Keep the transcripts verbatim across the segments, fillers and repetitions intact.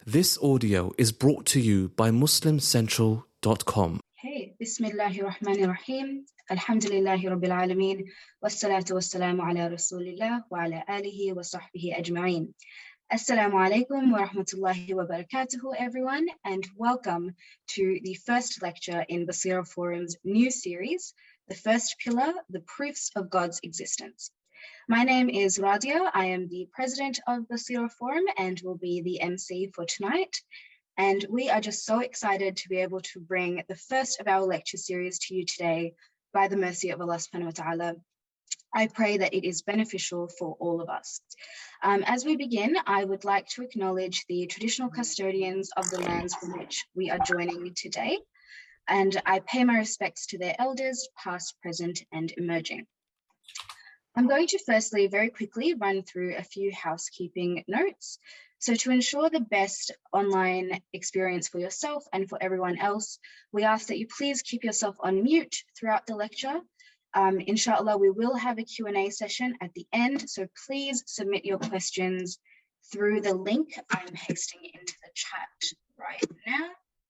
This audio is brought to you by muslim central dot com. Hey, Bismillahir Rahmanir Rahim. Alhamdulillahi Rabbil Alameen. Wassalatu wassalamu ala Rasulillah wa ala alihi wa sahbihi ajma'een. Assalamu alaikum wa rahmatullahi wa barakatuhu, everyone, and welcome to the first lecture in Basira Forum's new series, The First Pillar, The Proofs of God's Existence. My name is Radia. I am the president of Basira Forum and will be the M C for tonight. And we are just so excited to be able to bring the first of our lecture series to you today by the mercy of Allah subhanahu wa ta'ala. I pray that it is beneficial for all of us. Um, as we begin, I would like to acknowledge the traditional custodians of the lands from which we are joining today. And I pay my respects to their elders, past, present, and emerging. I'm going to firstly very quickly run through a few housekeeping notes. So to ensure the best online experience for yourself and for everyone else, we ask that you please keep yourself on mute throughout the lecture. Um, inshallah, we will have a Q and A session at the end, so please submit your questions through the link I'm pasting into the chat right now.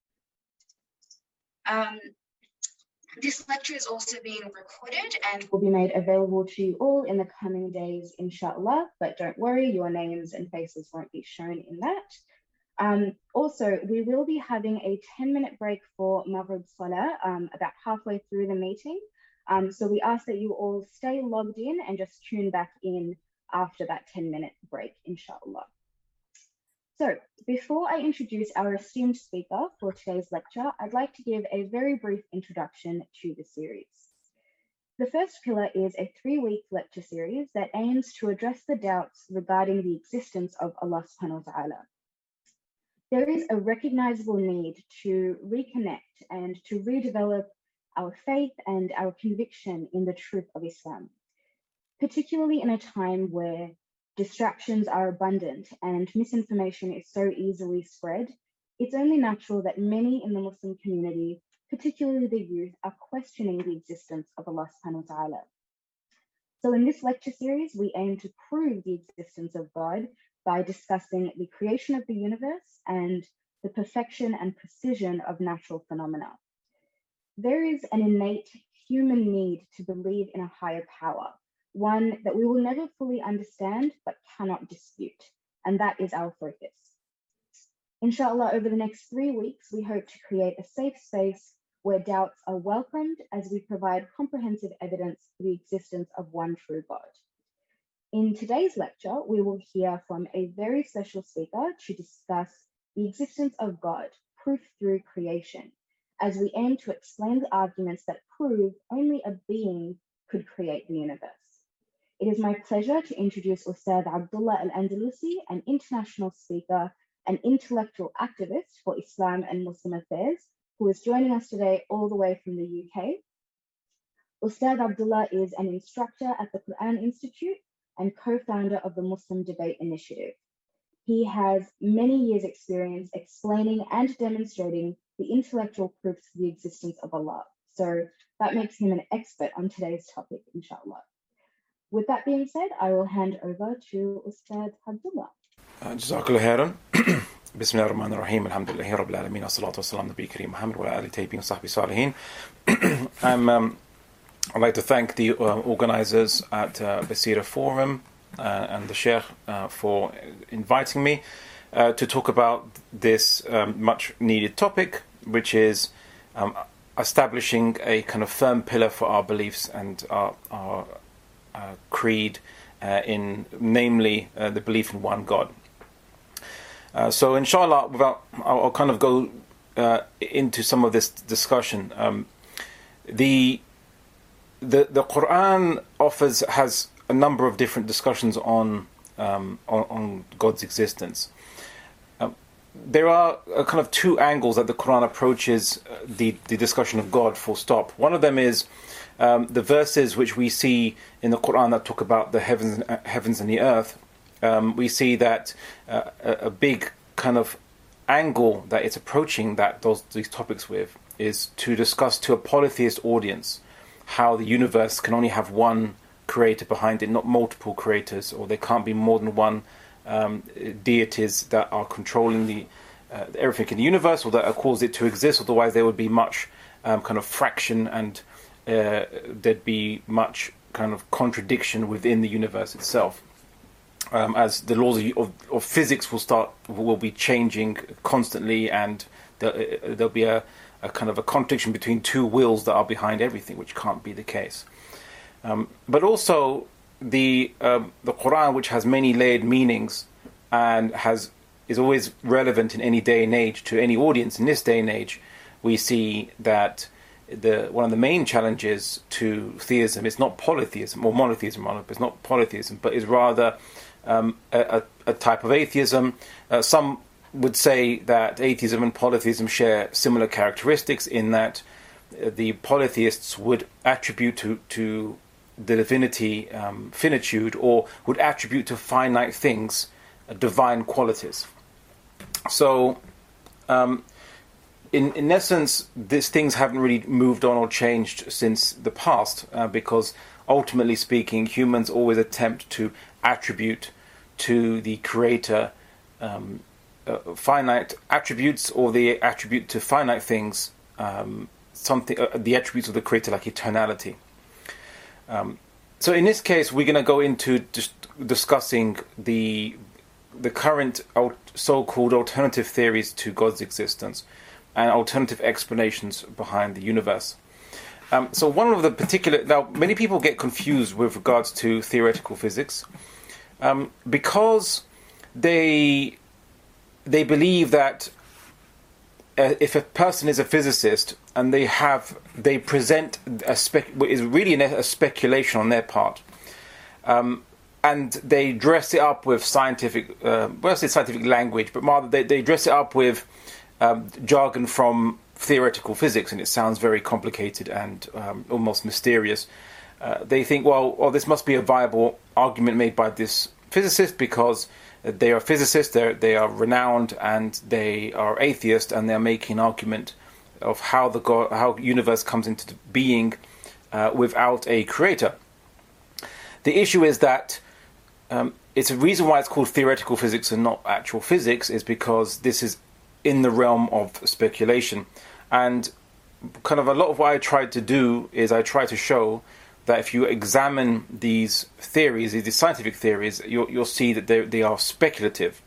Um, This lecture is also being recorded and will be made available to you all in the coming days, inshallah, but don't worry, your names and faces won't be shown in that. Um, also, we will be having a ten minute break for Maghrib Salah um, about halfway through the meeting. Um, so we ask that you all stay logged in and just tune back in after that ten minute break, inshallah. So before I introduce our esteemed speaker for today's lecture, I'd like to give a very brief introduction to the series. The first pillar is a three-week lecture series that aims to address the doubts regarding the existence of Allah subhanahu wa ta'ala. There is a recognizable need to reconnect and to redevelop our faith and our conviction in the truth of Islam, particularly in a time where distractions are abundant and misinformation is so easily spread. It's only natural that many in the Muslim community, particularly the youth, are questioning the existence of Allah subhanahu wa ta'ala. So in this lecture series, we aim to prove the existence of God by discussing the creation of the universe and the perfection and precision of natural phenomena. There is an innate human need to believe in a higher power, one that we will never fully understand but cannot dispute, and that is our focus. Inshallah, over the next three weeks, we hope to create a safe space where doubts are welcomed as we provide comprehensive evidence for the existence of one true God. In today's lecture, we will hear from a very special speaker to discuss the existence of God, proof through creation, as we aim to explain the arguments that prove only a being could create the universe. It is my pleasure to introduce Ustad Abdullah Al-Andalusi, an international speaker and intellectual activist for Islam and Muslim affairs, who is joining us today all the way from the U K. Ustad Abdullah is an instructor at the Quran Institute and co-founder of the Muslim Debate Initiative. He has many years' experience explaining and demonstrating the intellectual proofs of the existence of Allah. So that makes him an expert on today's topic, inshallah. With that being said, I will hand over to Ustad Abdullah. Jazakallah khairan. Bismillahir Rahmanir Rahim. Alhamdulillahi Rabbil Alameen. As-salatu was-salam Nabi Kareem Muhammad wa ala alihi tayyibin wa sahbihi salihin. I'm um, I'd like to thank the uh, organizers at uh, Basira Forum uh, and the Sheikh uh, for inviting me uh, to talk about this um, much needed topic, which is um, establishing a kind of firm pillar for our beliefs and our, our Uh, creed, uh, in namely uh, the belief in one God. Uh, so, inshallah, without, I'll, I'll kind of go uh, into some of this discussion. Um, the the the Quran offers has a number of different discussions on um, on, on God's existence. Uh, there are uh, kind of two angles that the Quran approaches uh, the the discussion of God. Full stop. One of them is Um, the verses which we see in the Quran that talk about the heavens, uh, heavens and the earth. Um, we see that uh, a, a big kind of angle that it's approaching that those these topics with is to discuss to a polytheist audience how the universe can only have one creator behind it, not multiple creators, or there can't be more than one um, deities that are controlling the uh, everything in the universe, or that cause it to exist. Otherwise, there would be much um, kind of fraction, and uh, there'd be much kind of contradiction within the universe itself. Um, as the laws of, of, of physics will start will be changing constantly, and there, there'll be a, a kind of a contradiction between two wills that are behind everything, which can't be the case. Um, but also the um, the Quran, which has many layered meanings and has is always relevant in any day and age to any audience. In this day and age, we see that the one of the main challenges to theism is not polytheism or monotheism. It's not polytheism, but is rather Um, a, a type of atheism. Uh, some would say that atheism and polytheism share similar characteristics, in that uh, the polytheists would attribute to, to the divinity um, finitude, or would attribute to finite things uh, divine qualities. So, um, in, in essence, these things haven't really moved on or changed since the past, uh, because ultimately speaking, humans always attempt to attribute to the Creator um, uh, finite attributes, or the attribute to finite things um, something, uh, the attributes of the Creator, like eternality. Um, so in this case, we're going to go into just discussing the the current so-called alternative theories to God's existence and alternative explanations behind the universe. Um, so one of the particular... Now, many people get confused with regards to theoretical physics um, because they they believe that uh, if a person is a physicist and they have they present a spec, is really a speculation on their part, um, and they dress it up with scientific, uh, well, I say scientific language, but rather they, they dress it up with um, jargon from theoretical physics, and it sounds very complicated and um, almost mysterious. Uh, they think, well, well, this must be a viable argument made by this physicist because they are physicists, they they are renowned, and they are atheists, and they are making an argument of how the God, how universe comes into being uh, without a creator. The issue is that um, it's a reason why it's called theoretical physics and not actual physics, is because this is in the realm of speculation. And kind of a lot of what I tried to do is I try to show that if you examine these theories, these scientific theories, you'll, you'll see that they, they are speculative.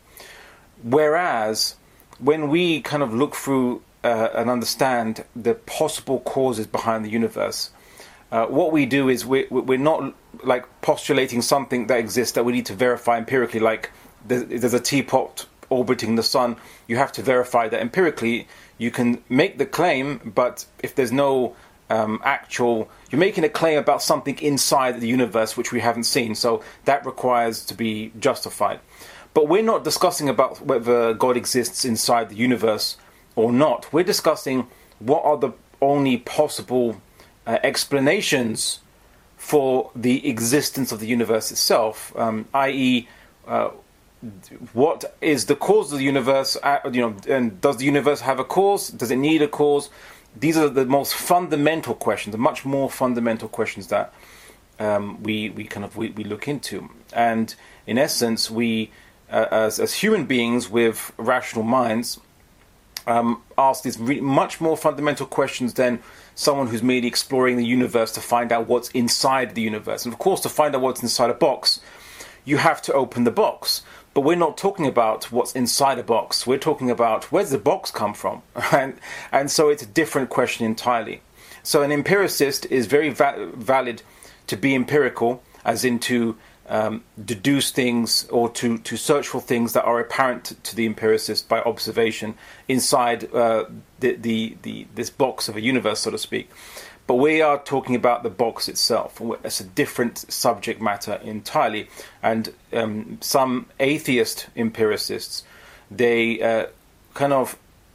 Whereas when we kind of look through uh, and understand the possible causes behind the universe, uh, what we do is we're, we're not like postulating something that exists that we need to verify empirically, like there's, there's a teapot orbiting the sun. You have to verify that empirically. You can make the claim, but if there's no um, actual... You're making a claim about something inside the universe which we haven't seen, so that requires to be justified. But we're not discussing about whether God exists inside the universe or not. We're discussing what are the only possible uh, explanations for the existence of the universe itself, um, that is, uh, what is the cause of the universe? Uh, you know, and does the universe have a cause? Does it need a cause? These are the most fundamental questions, the much more fundamental questions that um, we we kind of we, we look into. And in essence, we uh, as as human beings with rational minds um, ask these re- much more fundamental questions than someone who's merely exploring the universe to find out what's inside the universe. And of course, to find out what's inside a box, you have to open the box. But we're not talking about what's inside a box. We're talking about where's the box come from? and, and so it's a different question entirely. So an empiricist is very va- valid to be empirical, as in to um, deduce things or to, to search for things that are apparent to, to the empiricist by observation inside uh, the, the, the this box of a universe, so to speak. But we are talking about the box itself. It's a different subject matter entirely. And um, some atheist empiricists, they uh, kind of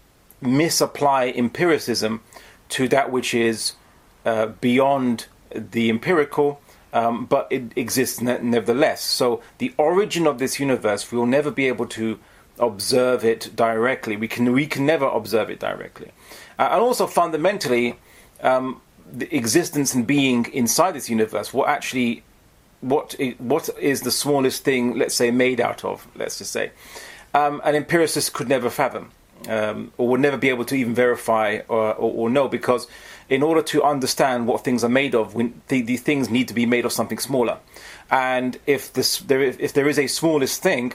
misapply empiricism to that which is uh, beyond the empirical, um, but it exists ne- nevertheless. So the origin of this universe, we will never be able to observe it directly. We can we can never observe it directly. Uh, and also fundamentally, um, the existence and being inside this universe, what actually what i- what is the smallest thing, let's say, made out of? Let's just say, um, an empiricist could never fathom, um, or would never be able to even verify or, or, or know, because in order to understand what things are made of, we, the, the things need to be made of something smaller. And if this, there, if there is a smallest thing,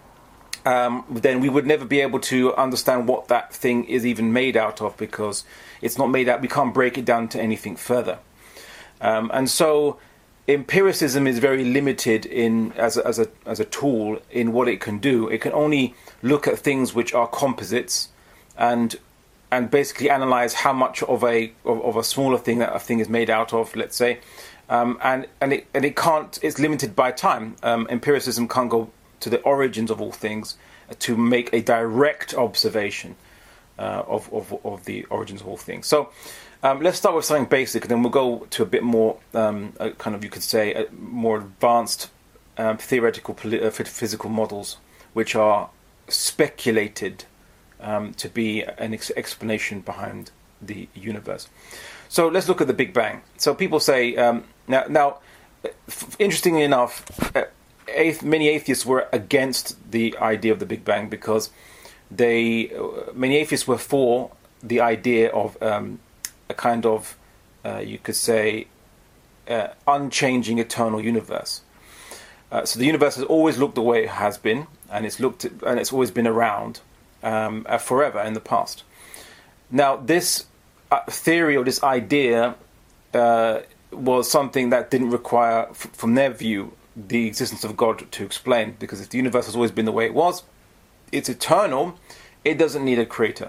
um, then we would never be able to understand what that thing is even made out of, because it's not made out. We can't break it down to anything further. Um, and so, empiricism is very limited in as a, as a as a tool in what it can do. It can only look at things which are composites, and and basically analyze how much of a of, of a smaller thing that a thing is made out of, let's say, um, and and it and it can't. It's limited by time. Um, empiricism can't go to the origins of all things to make a direct observation uh, of, of of the origins of all things. So. Um, let's start with something basic, and then we'll go to a bit more, um, uh, kind of, you could say, uh, more advanced um, theoretical poli- uh, physical models, which are speculated um, to be an ex- explanation behind the universe. So let's look at the Big Bang. So people say, um, now, now, f- interestingly enough, uh, athe- many atheists were against the idea of the Big Bang, because they, uh, many atheists were for the idea of um, a kind of, uh, you could say, uh, unchanging eternal universe. Uh, so the universe has always looked the way it has been, and it's looked, and it's always been around um, uh, forever in the past. Now, this uh, theory or this idea uh, was something that didn't require, f- from their view, the existence of God to explain, because if the universe has always been the way it was, it's eternal. It doesn't need a creator.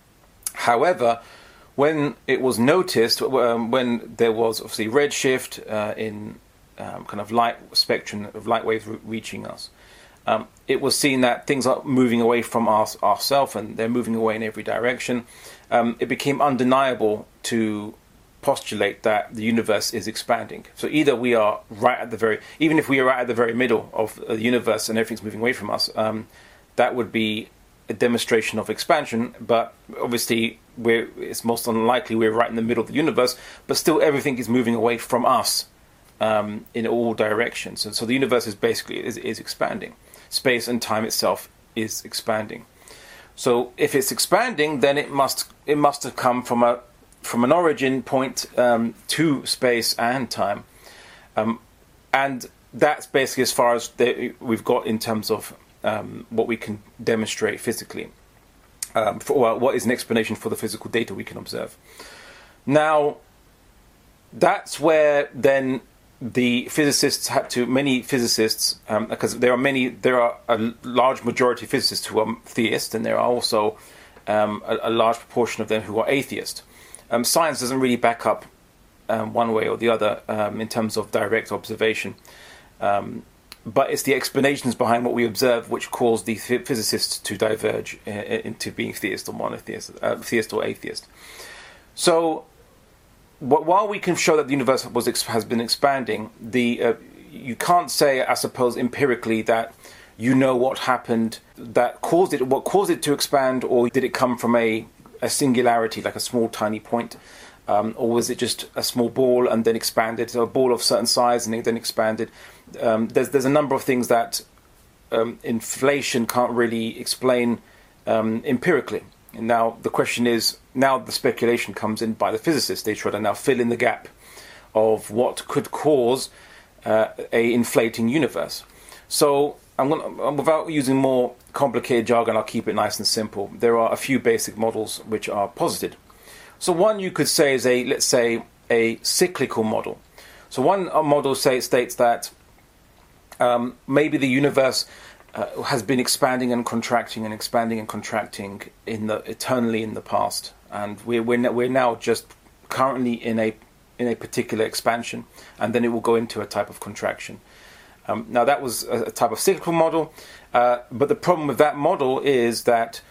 However, when it was noticed, um, when there was obviously redshift uh, in um, kind of light spectrum of light waves re- reaching us, um, it was seen that things are moving away from our, ourselves, and they're moving away in every direction. Um, it became undeniable to postulate that the universe is expanding. So either we are right at the very, even if we are right at the very middle of the universe and everything's moving away from us, um, that would be a demonstration of expansion, but obviously we're, it's most unlikely we're right in the middle of the universe, but still everything is moving away from us um, in all directions. And so the universe is basically is, is expanding. Space and time itself is expanding. So if it's expanding, then it must it must have come from a from an origin point um, to space and time, um, and that's basically as far as the, we've got in terms of Um, what we can demonstrate physically, um, for, well, what is an explanation for the physical data we can observe. Now, that's where then the physicists had to, many physicists, um, because there are many, there are a large majority of physicists who are theists, and there are also um, a, a large proportion of them who are atheist. Um, science doesn't really back up um, one way or the other um, in terms of direct observation. Um, But it's the explanations behind what we observe which cause the th- physicists to diverge uh, into being theist or monotheist, uh, theist or atheist. So, wh- while we can show that the universe was ex- has been expanding, the uh, you can't say, I suppose, empirically that you know what happened that caused it, what caused it to expand, or did it come from a, a singularity, like a small, tiny point, um, or was it just a small ball and then expanded, so a ball of certain size and it then expanded. Um, there's there's a number of things that um, inflation can't really explain um, empirically. And now the question is, now the speculation comes in by the physicists. They try to now fill in the gap of what could cause uh, a inflating universe. So I'm gonna, without using more complicated jargon, I'll keep it nice and simple. There are a few basic models which are posited. So one you could say is a, let's say, a cyclical model. So one model say, states that Um, maybe the universe uh, has been expanding and contracting and expanding and contracting in the eternally in the past, and we're we're, we're now just currently in a in a particular expansion, and then it will go into a type of contraction. Um, now that was a, a type of cyclical model, uh, but the problem with that model is that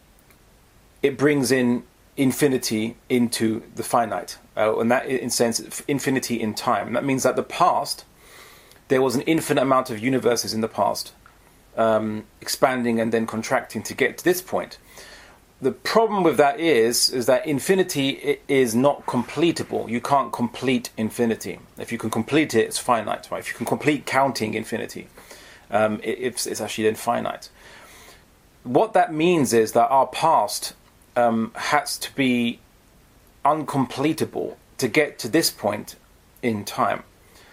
it brings in infinity into the finite, uh, and that in sense infinity in time. And that means that the past, there was an infinite amount of universes in the past, um, expanding and then contracting to get to this point. the problem with that is, is that infinity is not completable. You can't complete infinity. If you can complete it, it's finite, right? If you can complete counting infinity, um, it, it's, it's actually then finite. What that means is that our past um, has to be uncompletable to get to this point in time.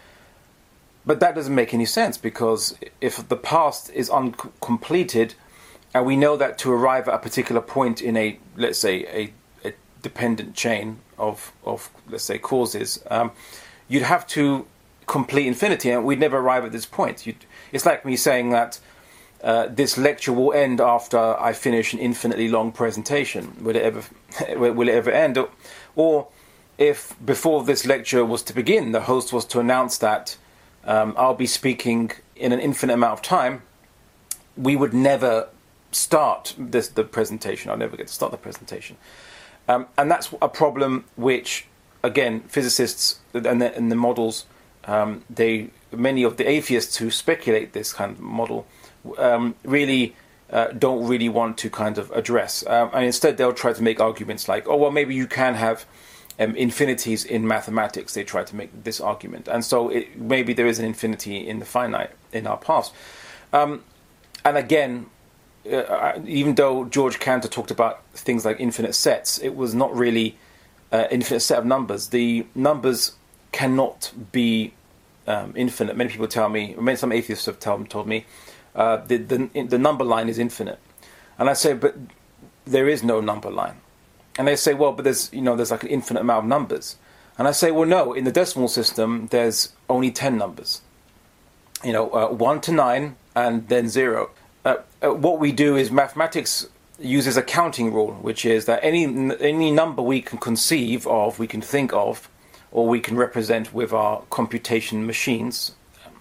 But that doesn't make any sense, because if the past is uncompleted, and we know that to arrive at a particular point in a, let's say, a, a dependent chain of, of, let's say, causes, um, you'd have to complete infinity, and we'd never arrive at this point. You'd, it's like me saying that uh, this lecture will end after I finish an infinitely long presentation. Will it ever, will it ever end? Or, or if before this lecture was to begin, the host was to announce that um, I'll be speaking in an infinite amount of time, we would never start this, the presentation. I'll never get to start the presentation. Um, and that's a problem which, again, physicists and the, and the models, um, they many of the atheists who speculate this kind of model um, really uh, don't really want to kind of address. Um, and instead they'll try to make arguments like, oh, well, maybe you can have um, infinities in mathematics. They try to make this argument. And so it, maybe there is an infinity in the finite in our past. Um, and again, Uh, even though George Cantor talked about things like infinite sets, it was not really an uh, infinite set of numbers. The numbers cannot be um, infinite. Many people tell me, many, some atheists have told, told me, uh, the, the, the number line is infinite. And I say, but there is no number line. And they say, well, but there's, you know, there's like an infinite amount of numbers. And I say, well, no, in the decimal system, there's only ten numbers. You know, uh, one to nine and then zero. Uh, uh, what we do is mathematics uses a counting rule, which is that any any number we can conceive of, we can think of, or we can represent with our computation machines,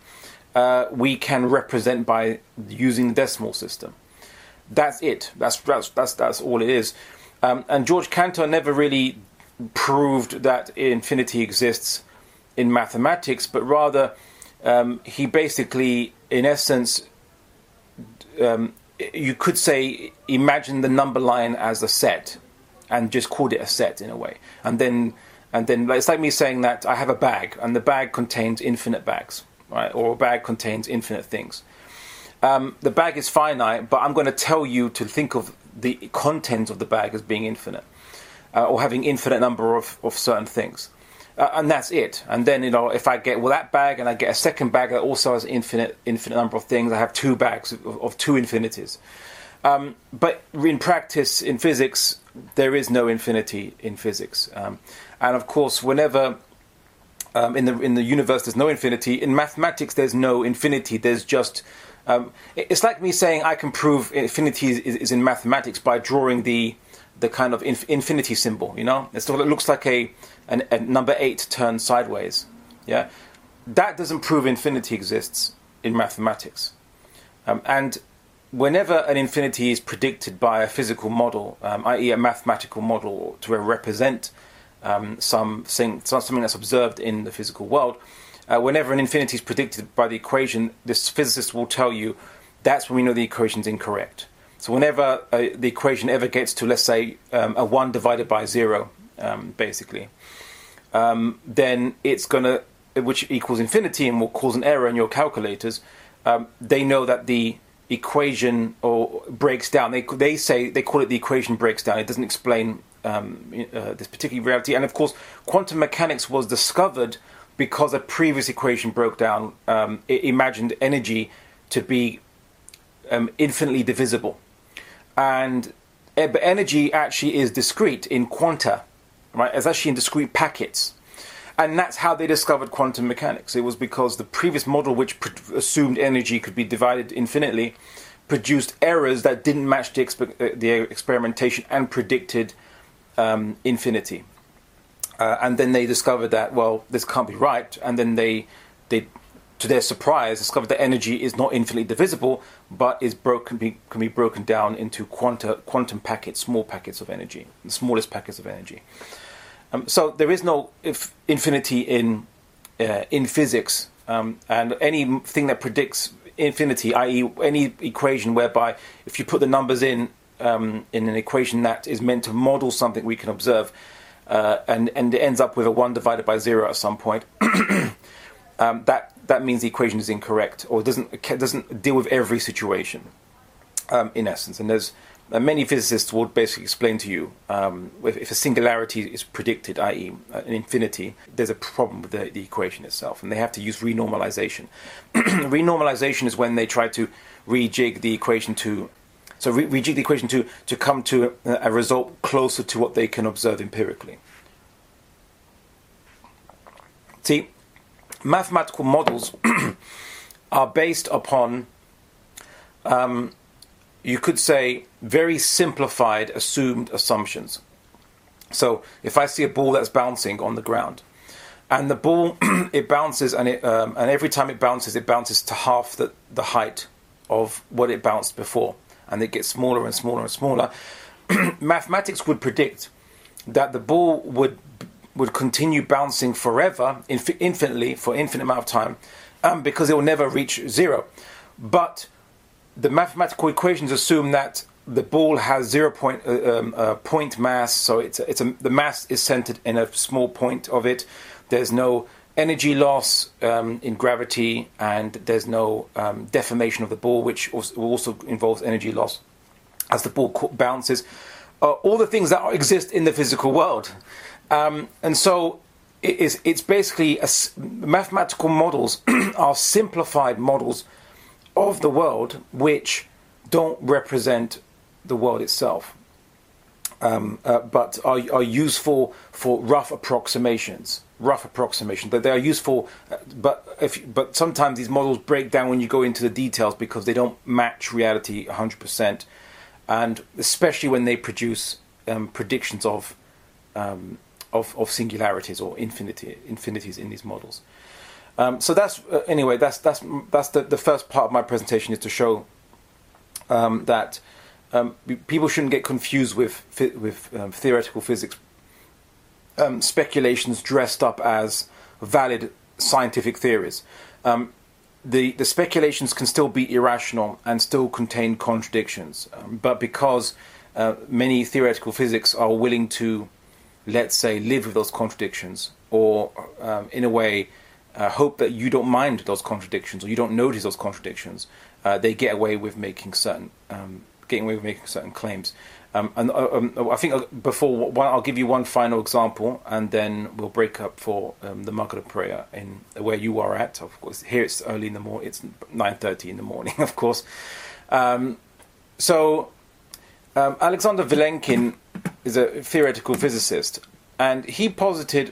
uh, we can represent by using the decimal system. That's it. That's that's that's, that's all it is. Um, and George Cantor never really proved that infinity exists in mathematics, but rather um, he basically, in essence, Um, you could say, imagine the number line as a set, and just called it a set in a way. And then, and then it's like me saying that I have a bag, and the bag contains infinite bags, right? Or a bag contains infinite things. Um, the bag is finite, but I'm going to tell you to think of the contents of the bag as being infinite, uh, or having infinite number of, of certain things. Uh, and that's it. And then, you know, if I get well that bag, and I get a second bag that also has infinite infinite number of things, I have two bags of, of two infinities. Um, but in practice, in physics, there is no infinity in physics. Um, and of course, whenever um, in the in the universe there's no infinity, in mathematics there's no infinity. There's just um, it's like me saying I can prove infinity is, is in mathematics by drawing the the kind of inf- infinity symbol. You know, it's sort of, it looks like a And, and number eight turned sideways. Yeah, that doesn't prove infinity exists in mathematics. Um, and whenever an infinity is predicted by a physical model, um, that is, a mathematical model to represent um, some thing, something that's observed in the physical world, uh, whenever an infinity is predicted by the equation, this physicist will tell you that's when we know the equation's incorrect. So whenever uh, the equation ever gets to, let's say, um, a one divided by zero, um, basically, Um, then it's going to, which equals infinity and will cause an error in your calculators, um, they know that the equation or breaks down. They they say, they call it the equation breaks down. It doesn't explain um, uh, this particular reality. And of course, quantum mechanics was discovered because a previous equation broke down. Um, it imagined energy to be um, infinitely divisible. And uh, but energy actually is discrete in quanta. Right, it's actually in discrete packets, and that's how they discovered quantum mechanics. It was because the previous model, which pr- assumed energy could be divided infinitely, produced errors that didn't match the, exper- the experimentation and predicted um, infinity. Uh, and then they discovered that, well, this can't be right. And then they, they, to their surprise, discovered that energy is not infinitely divisible, but is broken be, can be broken down into quanta, quantum packets, small packets of energy, the smallest packets of energy. Um, so there is no if infinity in uh, in physics, um, and anything that predicts infinity, that is, any equation whereby if you put the numbers in um, in an equation that is meant to model something we can observe, uh, and, and it ends up with a one divided by zero at some point, um, that, that means the equation is incorrect, or doesn't, doesn't deal with every situation, um, in essence. And there's uh, many physicists will basically explain to you, um, if, if a singularity is predicted, that is an infinity, there's a problem with the, the equation itself, and they have to use renormalization. Renormalization is when they try to rejig the equation to, so re- rejig the equation to, to come to a, a result closer to what they can observe empirically. See, mathematical models are based upon, um, you could say, very simplified assumed assumptions. So if I see a ball that's bouncing on the ground, and the ball, it bounces, and it um, and every time it bounces, it bounces to half the, the height of what it bounced before, and it gets smaller and smaller and smaller. Mathematics would predict that the ball would would continue bouncing forever, inf- infinitely, for infinite amount of time, um, because it will never reach zero. But the mathematical equations assume that the ball has zero point uh, um, uh, point mass, so it's a, it's a, the mass is centered in a small point of it. There's no energy loss um, in gravity, and there's no um, deformation of the ball, which also, also involves energy loss as the ball bounces. Uh, all the things that exist in the physical world, um, and so it is. It's basically a, mathematical models are simplified models of the world, which don't represent the world itself, um, uh, but are, are useful for rough approximations. Rough approximation, but they are useful. Uh, but if but sometimes these models break down when you go into the details because they don't match reality one hundred percent, and especially when they produce um, predictions of, um, of of singularities or infinity infinities in these models. Um, so that's uh, anyway. That's that's that's the, the first part of my presentation, is to show um, that um, people shouldn't get confused with with um, theoretical physics um, speculations dressed up as valid scientific theories. Um, the the speculations can still be irrational and still contain contradictions, um, but because uh, many theoretical physics are willing to, let's say, live with those contradictions, or um, in a way uh, hope that you don't mind those contradictions or you don't notice those contradictions, uh, they get away with making certain um, getting away with making certain claims. Um, and uh, um, I think before one, I'll give you one final example, and then we'll break up for um, the Maghrib prayer in where you are at. Of course, here it's early in the morning. It's nine thirty in the morning, of course. Um, so um, Alexander Vilenkin is a theoretical physicist, and he posited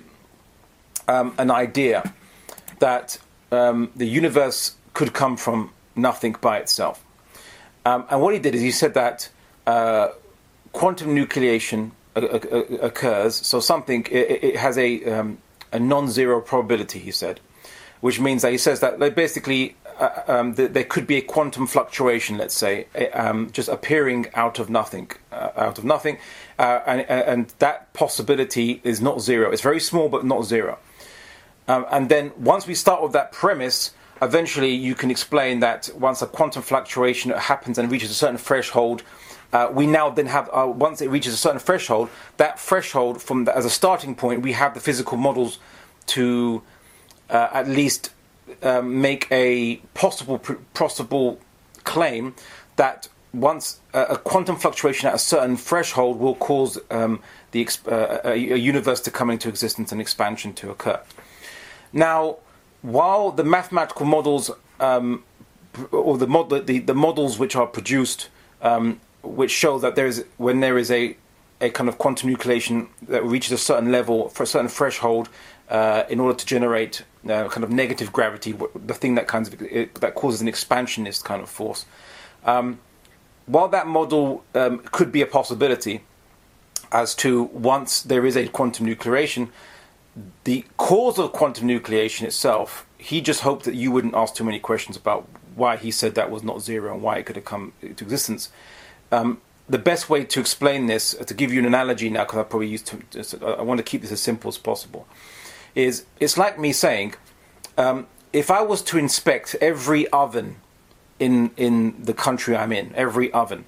um, an idea that um, the universe could come from nothing by itself. Um, and what he did is he said that uh, quantum nucleation occurs, so something, it, it has a, um, a non-zero probability, he said, which means that he says that like, basically uh, um, th- there could be a quantum fluctuation, let's say, um, just appearing out of nothing, uh, out of nothing, uh, and, and that possibility is not zero. It's very small, but not zero. Um, and then once we start with that premise, eventually you can explain that once a quantum fluctuation happens and reaches a certain threshold, uh, we now then have, uh, once it reaches a certain threshold, that threshold from the, as a starting point, we have the physical models to uh, at least uh, make a possible possible claim that once a, a quantum fluctuation at a certain threshold will cause um, the uh, a, a universe to come into existence and expansion to occur. Now, while the mathematical models, um, or the, mod- the the models which are produced, um, which show that there is when there is a, a kind of quantum nucleation that reaches a certain level for a certain threshold, uh, in order to generate uh, kind of negative gravity, the thing that kinds of it, that causes an expansionist kind of force. Um, while that model um, could be a possibility, as to once there is a quantum nucleation, the cause of quantum nucleation itself, he just hoped that you wouldn't ask too many questions about why he said that was not zero and why it could have come into existence. Um, the best way to explain this, to give you an analogy now, because I probably used to, I want to keep this as simple as possible, is it's like me saying, um, if I was to inspect every oven in in the country I'm in, every oven,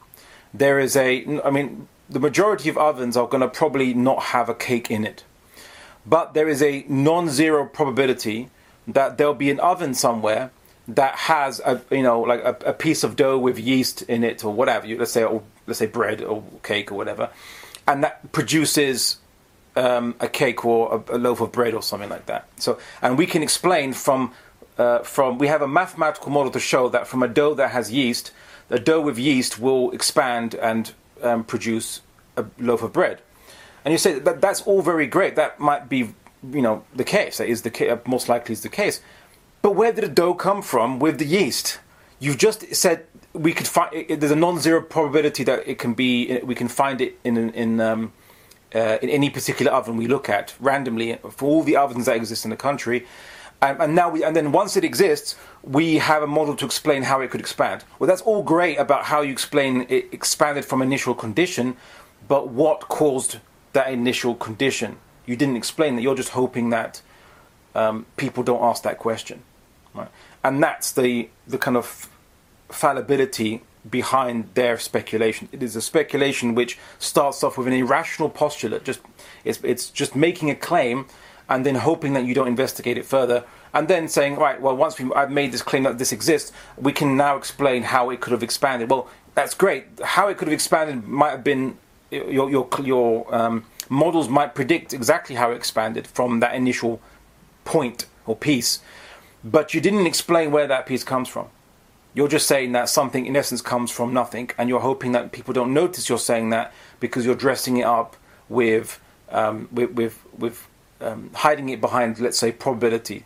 there is a, I mean, the majority of ovens are going to probably not have a cake in it. But there is a non-zero probability that there'll be an oven somewhere that has a, you know, like a, a piece of dough with yeast in it or whatever. You, let's say, or let's say bread or cake or whatever, and that produces um, a cake or a, a loaf of bread or something like that. So, and we can explain from uh, from we have a mathematical model to show that from a dough that has yeast, the dough with yeast will expand and um, produce a loaf of bread. And you say that that's all very great. That might be, you know, the case. That is the case. Most likely is the case. But where did the dough come from with the yeast? You've just said we could find. It, there's a non-zero probability that it can be. We can find it in in um, uh, in any particular oven we look at randomly for all the ovens that exist in the country. And, and now we, and then once it exists, we have a model to explain how it could expand. Well, that's all great about how you explain it expanded from initial condition, but what caused that initial condition? You didn't explain that. You're just hoping that um, people don't ask that question, right? And that's the the kind of fallibility behind their speculation. It is a speculation which starts off with an irrational postulate. Just it's it's just making a claim and then hoping that you don't investigate it further, and then saying, right, well, once we, I've made this claim that this exists, we can now explain how it could have expanded. Well, that's great. How it could have expanded might have been your your your um, models might predict exactly how it expanded from that initial point or piece, but you didn't explain where that piece comes from. You're just saying that something in essence comes from nothing, and you're hoping that people don't notice you're saying that because you're dressing it up with um, with with, with um, hiding it behind, let's say, probability.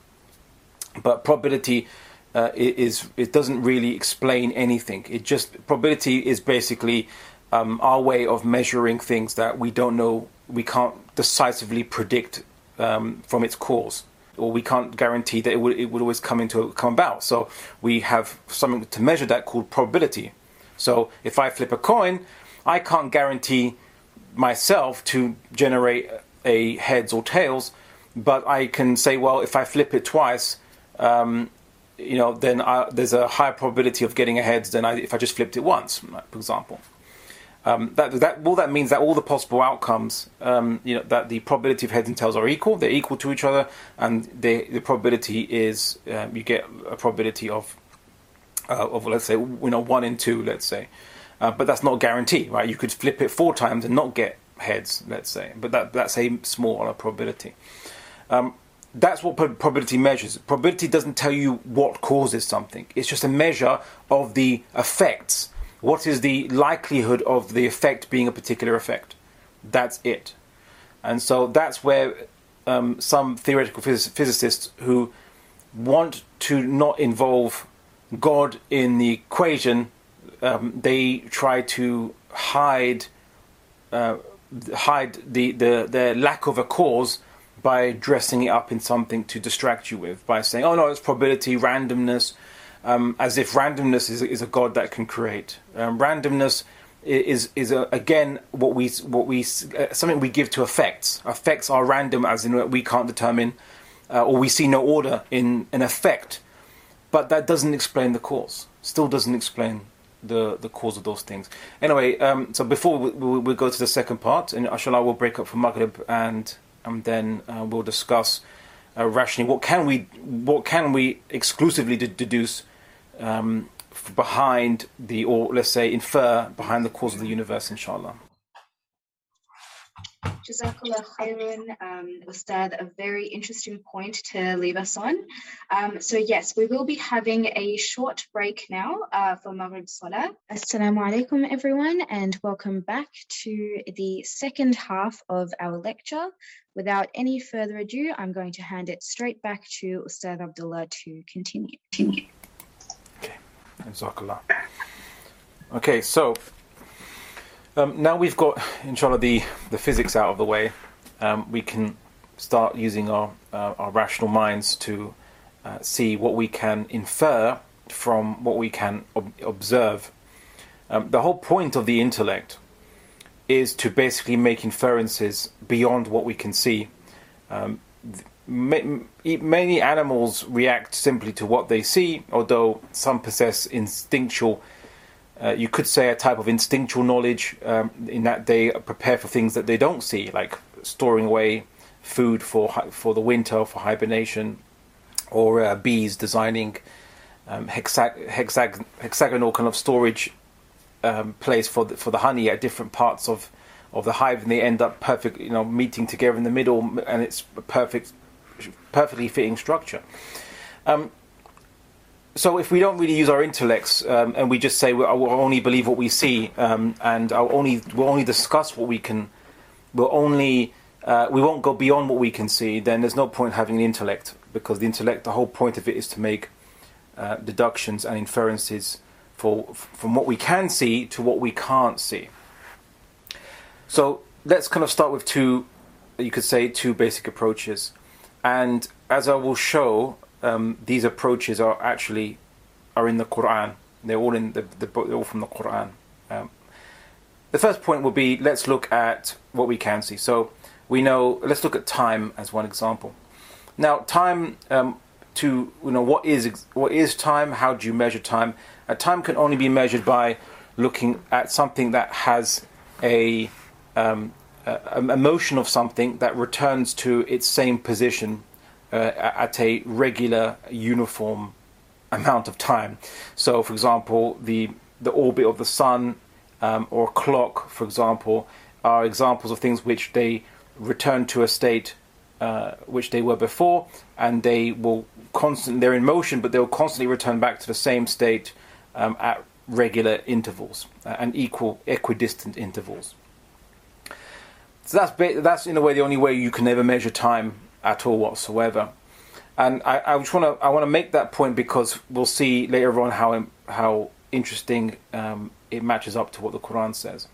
But probability uh, is it doesn't really explain anything. It just probability is basically um, our way of measuring things that we don't know, we can't decisively predict um, from its cause, or we can't guarantee that it would it would always come into come about. So we have something to measure that called probability. So if I flip a coin, I can't guarantee myself to generate a heads or tails, but I can say, well, if I flip it twice, um, you know, then I, there's a higher probability of getting a heads than I, if I just flipped it once, for example. Um, that that all that means that all the possible outcomes, um, you know, that the probability of heads and tails are equal. They're equal to each other, and the the probability is um, you get a probability of uh, of let's say you know one in two, let's say, uh, but that's not a guarantee, right? You could flip it four times and not get heads, let's say, but that that's a smaller probability. Um, that's what probability measures. Probability doesn't tell you what causes something. It's just a measure of the effects. What is the likelihood of the effect being a particular effect? That's it. And so that's where um, some theoretical phys- physicists who want to not involve God in the equation, um, they try to hide uh, hide the, the their lack of a cause by dressing it up in something to distract you with, by saying, oh no, it's probability, randomness, Um, as if randomness is, is a god that can create. Um, randomness is is a, again what we what we uh, something we give to effects. Effects are random, as in we can't determine, uh, or we see no order in an effect. But that doesn't explain the cause. Still doesn't explain the the cause of those things. Anyway, um, so before we, we, we go to the second part, and inshallah we'll break up for Maghrib, and and then uh, we'll discuss uh, rationally what can we what can we exclusively de- deduce. Um, behind the, or let's say infer behind the cause of the universe, inshallah. Jazakallah khairun, um, Ustad, a very interesting point to leave us on. Um, so yes, we will be having a short break now uh, for Maghrib Salah. Assalamu alaikum everyone, and welcome back to the second half of our lecture. Without any further ado, I'm going to hand it straight back to Ustad Abdullah to continue. continue. Jazakallah. Okay, so um, now we've got, inshallah, the, the physics out of the way. Um, we can start using our uh, our rational minds to uh, see what we can infer from what we can ob- observe. Um, the whole point of the intellect is to basically make inferences beyond what we can see. Um, Many animals react simply to what they see, although some possess instinctual uh, you could say a type of instinctual knowledge, um, in that they prepare for things that they don't see, like storing away food for for the winter, for hibernation, or uh, bees designing um, hexag- hexag- hexagonal kind of storage um, place for the, for the honey at different parts of, of the hive, and they end up perfect, you know, meeting together in the middle, and it's a perfect, perfectly fitting structure. Um, So if we don't really use our intellects, um, and we just say we'll, we'll only believe what we see, um, and I'll only we'll only discuss what we can, we'll only uh, we won't go beyond what we can see, then there's no point having an intellect, because the intellect, the whole point of it is to make uh, deductions and inferences for from what we can see to what we can't see. So let's kind of start with two, you could say, two basic approaches, and as I will show. Um, these approaches are actually are in the Quran. They're all in the, the they're all from the Quran. Um, the first point will be, let's look at what we can see. So we know, let's look at time as one example. Now, time, um, to you know, what is what is time? How do you measure time? Uh, time can only be measured by looking at something that has a um, a, a motion of something that returns to its same position Uh, at a regular, uniform amount of time. So, for example, the the orbit of the sun, um, or a clock, for example, are examples of things which they return to a state uh, which they were before, and they will constantly, they're in motion, but they'll constantly return back to the same state um, at regular intervals, uh, and equal, equidistant intervals. So that's that's in a way the only way you can ever measure time at all whatsoever. And I, I just want to I want to make that point, because we'll see later on how how interesting um, it matches up to what the Quran says.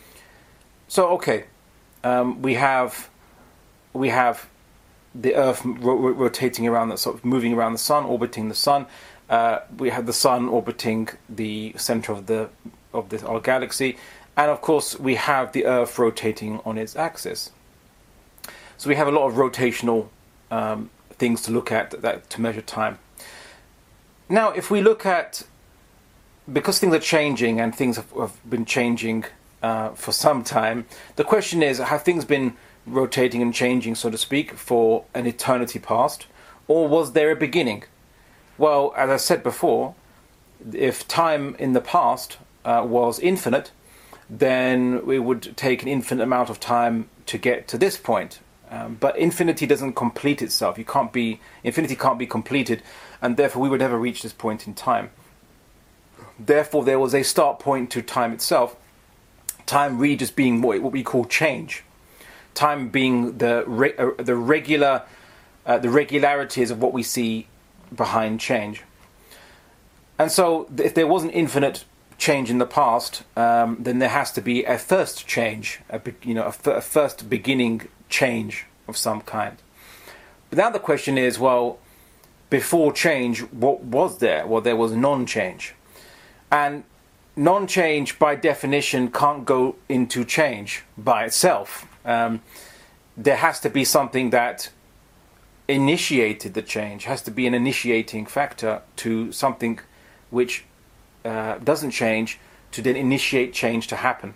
So okay, um, we have we have the Earth ro- rotating around, the sort of moving around the sun, orbiting the sun. Uh, we have the sun orbiting the center of the of the, our galaxy, and of course we have the Earth rotating on its axis. So we have a lot of rotational um, things to look at that to measure time. Now, if we look at, because things are changing and things have, have been changing uh, for some time, the question is, have things been rotating and changing, so to speak, for an eternity past, or was there a beginning? Well, as I said before, if time in the past uh, was infinite, then it would take an infinite amount of time to get to this point. Um, but infinity doesn't complete itself. You can't be infinity can't be completed, and therefore we would never reach this point in time. Therefore, there was a start point to time itself. Time really just being what, what we call change. Time being the re- uh, the regular uh, the regularities of what we see behind change. And so, if there was an infinite change in the past, um, then there has to be a first change, a be- you know, a, f- a first beginning change of some kind. But now the question is, well, before change, what was there? Well, there was non-change. And non-change, by definition, can't go into change by itself. Um, there has to be something that initiated the change, has to be an initiating factor to something which uh, doesn't change, to then initiate change to happen.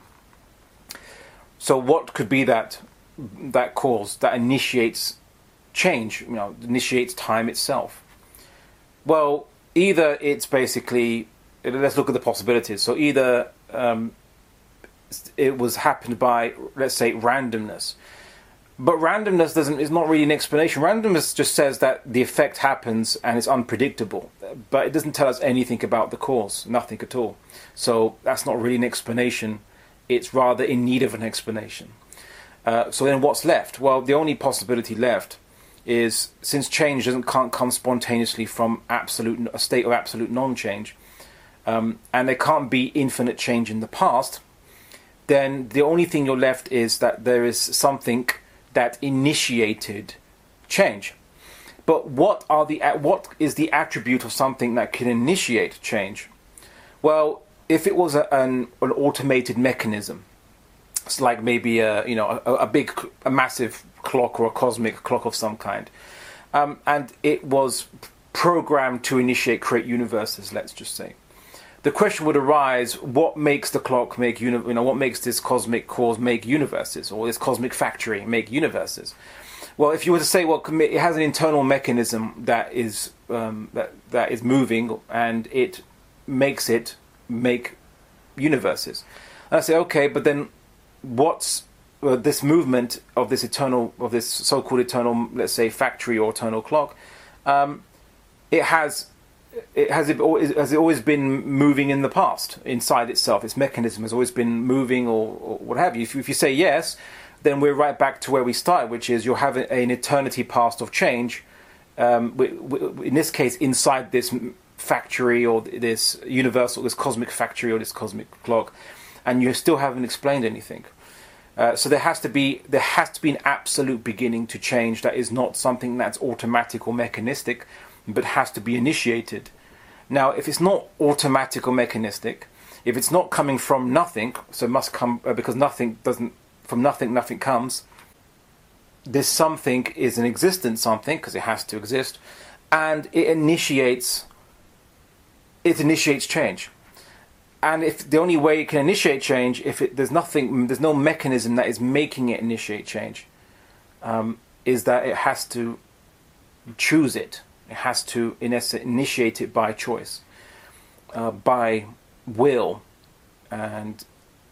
So what could be that that cause that initiates change, you know, initiates time itself? Well, either it's basically, let's look at the possibilities. So either um, it was happened by, let's say, randomness. But randomness doesn't is not really an explanation. Randomness just says that the effect happens and it's unpredictable. But it doesn't tell us anything about the cause, nothing at all. So that's not really an explanation. It's rather in need of an explanation. Uh, so then what's left? Well, the only possibility left is, since change doesn't can't come spontaneously from absolute a state of absolute non-change, um, and there can't be infinite change in the past, then the only thing you're left is that there is something that initiated change. But what are the what is the attribute of something that can initiate change? Well, if it was a, an an automated mechanism, it's like maybe a you know a, a big a massive clock or a cosmic clock of some kind, um, and it was programmed to initiate, create universes, let's just say, the question would arise: what makes the clock make uni- you know what makes this cosmic cause make universes, or this cosmic factory make universes? Well, if you were to say, well, it has an internal mechanism that is um, that that is moving, and it makes it make universes. And I say, okay, but then what's uh, this movement of this eternal, of this so-called eternal, let's say, factory or eternal clock? Um, it has, it has, it always, has it always been moving in the past inside itself? Its mechanism has always been moving, or, or what have you. If, you. if you say yes, then we're right back to where we started, which is you're having an eternity past of change. Um, we, we, in this case, inside this factory or this universal, this cosmic factory or this cosmic clock, and you still haven't explained anything. Uh, so there has to be there has to be an absolute beginning to change that is not something that's automatic or mechanistic, but has to be initiated. Now, if it's not automatic or mechanistic, if it's not coming from nothing, so it must come uh, because nothing doesn't from nothing nothing comes. This something is an existent something because it has to exist, and it initiates. It initiates change. And if the only way it can initiate change, if it, there's nothing, there's no mechanism that is making it initiate change, um, is that it has to choose it. It has to, in essence, initiate it by choice, uh, by will, and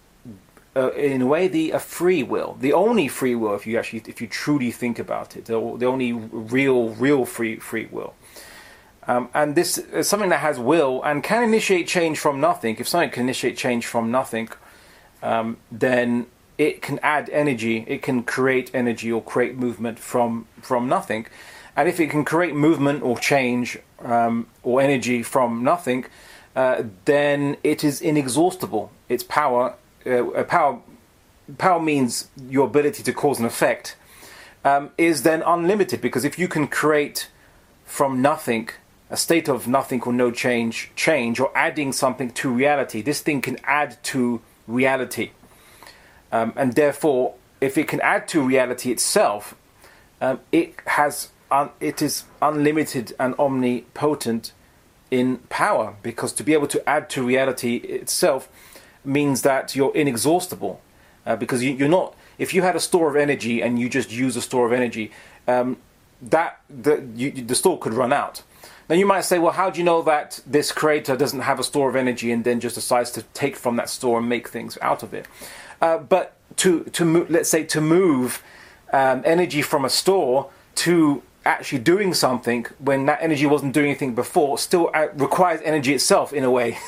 uh, in a way, the a free will, the only free will, if you actually, if you truly think about it, the, the only real, real free free will. Um, and this is something that has will and can initiate change from nothing. If something can initiate change from nothing, um, then it can add energy. It can create energy or create movement from from nothing. And if it can create movement or change um, or energy from nothing, uh, then it is inexhaustible. Its power, uh, power, power means your ability to cause an effect, um, is then unlimited. Because if you can create from nothing a state of nothing or no change, change, or adding something to reality, this thing can add to reality. Um, and therefore, if it can add to reality itself, um, it has, un- it is unlimited and omnipotent in power, because to be able to add to reality itself means that you're inexhaustible. Uh, because you, you're not, if you had a store of energy and you just use a store of energy, um, that the, you, the store could run out. Now you might say, well, how do you know that this creator doesn't have a store of energy and then just decides to take from that store and make things out of it? Uh, but to to mo- let's say to move um, energy from a store to actually doing something when that energy wasn't doing anything before still uh, requires energy itself in a way.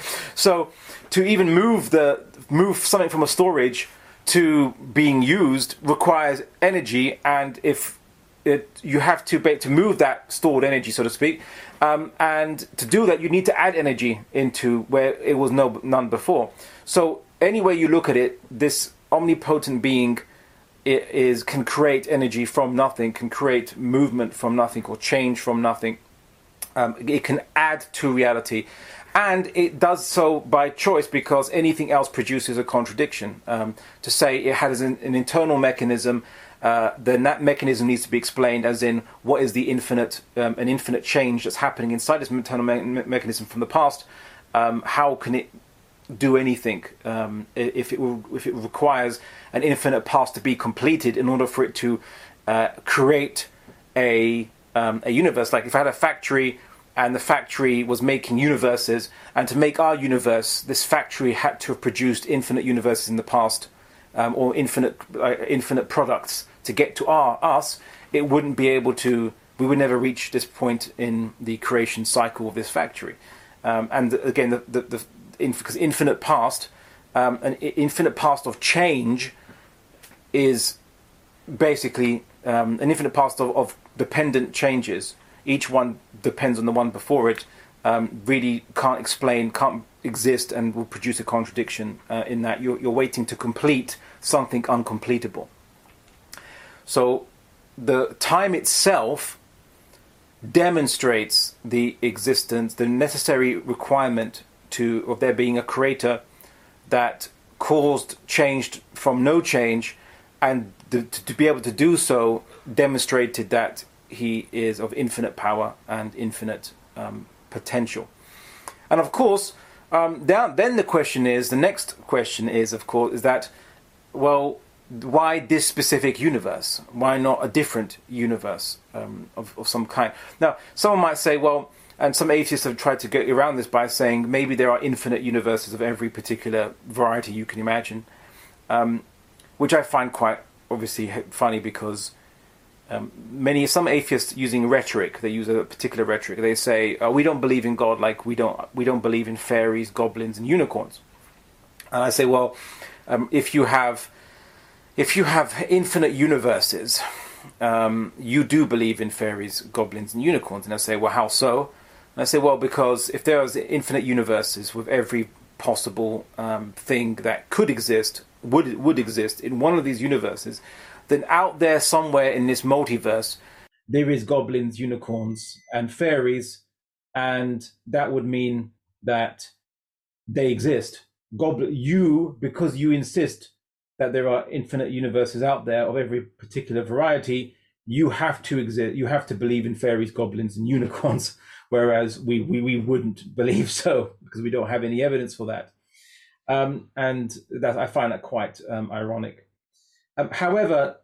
So to even move the move something from a storage to being used requires energy, and if It, you have to to move that stored energy, so to speak, um, and to do that, you need to add energy into where it was no none before. So any way you look at it, this omnipotent being is can create energy from nothing, can create movement from nothing, or change from nothing. Um, it can add to reality, and it does so by choice, because anything else produces a contradiction. Um, to say it has an, an internal mechanism. Uh, then that mechanism needs to be explained, as in what is the infinite, um, an infinite change that's happening inside this internal me- mechanism from the past. Um, how can it do anything um, if it will, if it requires an infinite past to be completed in order for it to uh, create a um, a universe? Like if I had a factory and the factory was making universes, and to make our universe, this factory had to have produced infinite universes in the past. Um, or infinite uh, infinite products to get to our us, it wouldn't be able to. We would never reach this point in the creation cycle of this factory. Um, and again, the the, the in, because infinite past, um, an infinite past of change, is basically um, an infinite past of, of dependent changes. Each one depends on the one before it. Um, really can't explain, can't exist, and will produce a contradiction uh, in that you're, you're waiting to complete something uncompletable. So the time itself demonstrates the existence, the necessary requirement to of there being a creator that caused change from no change, and the, to, to be able to do so demonstrated that he is of infinite power and infinite um, potential. And of course, Um, down, then the question is, the next question is, of course, is that, well, why this specific universe? Why not a different universe um, of, of some kind? Now, someone might say, well, and some atheists have tried to get around this by saying maybe there are infinite universes of every particular variety you can imagine, um, which I find quite obviously funny because um, many some atheists using rhetoric, they use a particular rhetoric. They say oh, we don't believe in God like we don't we don't believe in fairies, goblins, and unicorns. And I say, well, um, if you have if you have infinite universes, um, you do believe in fairies, goblins, and unicorns. And I say, well, how so? And I say, well, because if there was infinite universes with every possible um, thing that could exist, would would exist in one of these universes, then out there somewhere in this multiverse, there is goblins, unicorns, and fairies, and that would mean that they exist. Goblin, you, because you insist that there are infinite universes out there of every particular variety, you have to exist. You have to believe in fairies, goblins, and unicorns, whereas we we, we wouldn't believe so because we don't have any evidence for that. Um, and that I find that quite um, ironic. Um, however,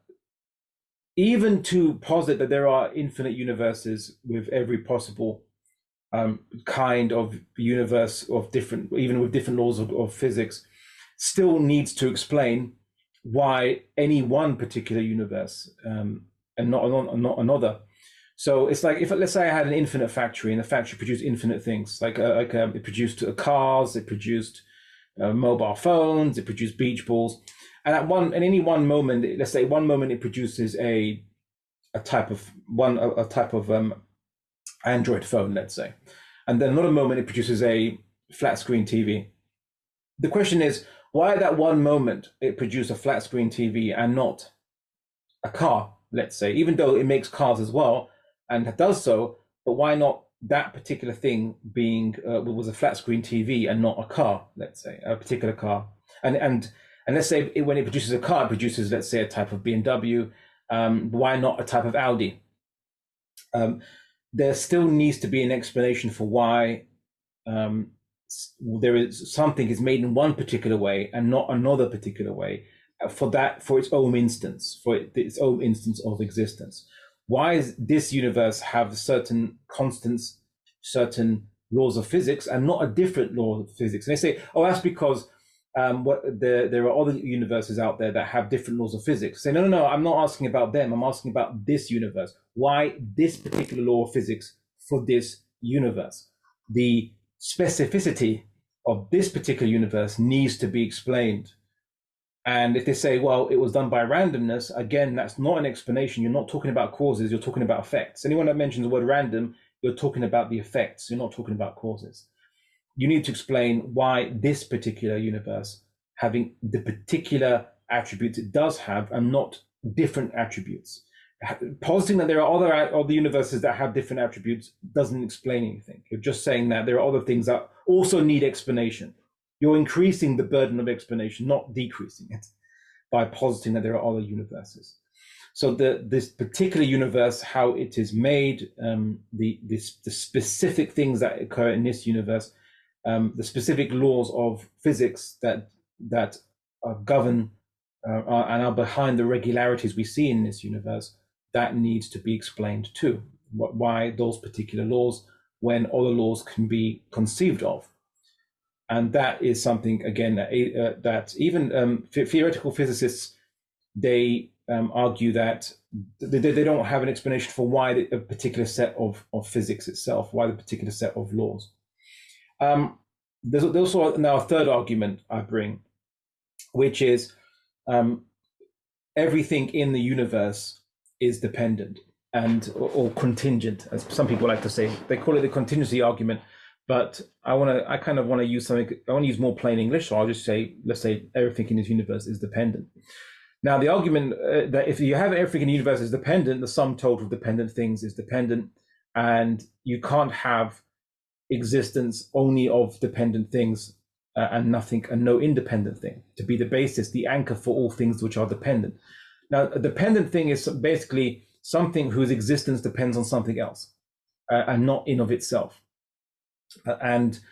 even to posit that there are infinite universes with every possible um, kind of universe of different, even with different laws of, of physics, still needs to explain why any one particular universe um, and not, not not another. So it's like if let's say I had an infinite factory and the factory produced infinite things, like uh, like um, it produced uh, cars, it produced uh, mobile phones, it produced beach balls, and at one in any one moment, let's say one moment it produces a a type of one a, a type of um, Android phone, let's say, and then another moment it produces a flat screen T V. The question is, why at that one moment it produced a flat screen T V and not a car, let's say, even though it makes cars as well and does so, but why not that particular thing being uh, was a flat screen T V and not a car, let's say, a particular car. And and and let's say it, when it produces a car, it produces, let's say, a type of B M W, um, why not a type of Audi? Um, there still needs to be an explanation for why um, there is something is made in one particular way and not another particular way for that, for its own instance, for its own instance of existence. Why does this universe have certain constants, certain laws of physics, and not a different law of physics? And they say, oh, that's because um, what the, there are other universes out there that have different laws of physics. Say, no, no, no, I'm not asking about them. I'm asking about this universe. Why this particular law of physics for this universe? The specificity of this particular universe needs to be explained. And if they say, well, it was done by randomness, again, that's not an explanation. You're not talking about causes, you're talking about effects. Anyone that mentions the word random, you're talking about the effects, you're not talking about causes. You need to explain why this particular universe, having the particular attributes it does have and not different attributes. Positing that there are other, other universes that have different attributes doesn't explain anything. You're just saying that there are other things that also need explanation. You're increasing the burden of explanation, not decreasing it, by positing that there are other universes. So the this particular universe, how it is made, um, the, this, the specific things that occur in this universe, um, the specific laws of physics that that uh, govern uh, are, and are behind the regularities we see in this universe, that needs to be explained too. What, why those particular laws when other laws can be conceived of. And that is something, again, that, uh, that even um, theoretical physicists, they um, argue that they, they don't have an explanation for why the, a particular set of, of physics itself, why the particular set of laws. Um, there's, there's also now a third argument I bring, which is um, everything in the universe is dependent and or, or contingent, as some people like to say. They call it the contingency argument. But I want to, I kind of want to use something, I want to use more plain English. So I'll just say, let's say everything in this universe is dependent. Now, the argument uh, that if you have everything in the universe is dependent, the sum total of dependent things is dependent. And you can't have existence only of dependent things uh, and nothing, and no independent thing to be the basis, the anchor for all things which are dependent. Now, a dependent thing is basically something whose existence depends on something else uh, and not in of itself. Uh, and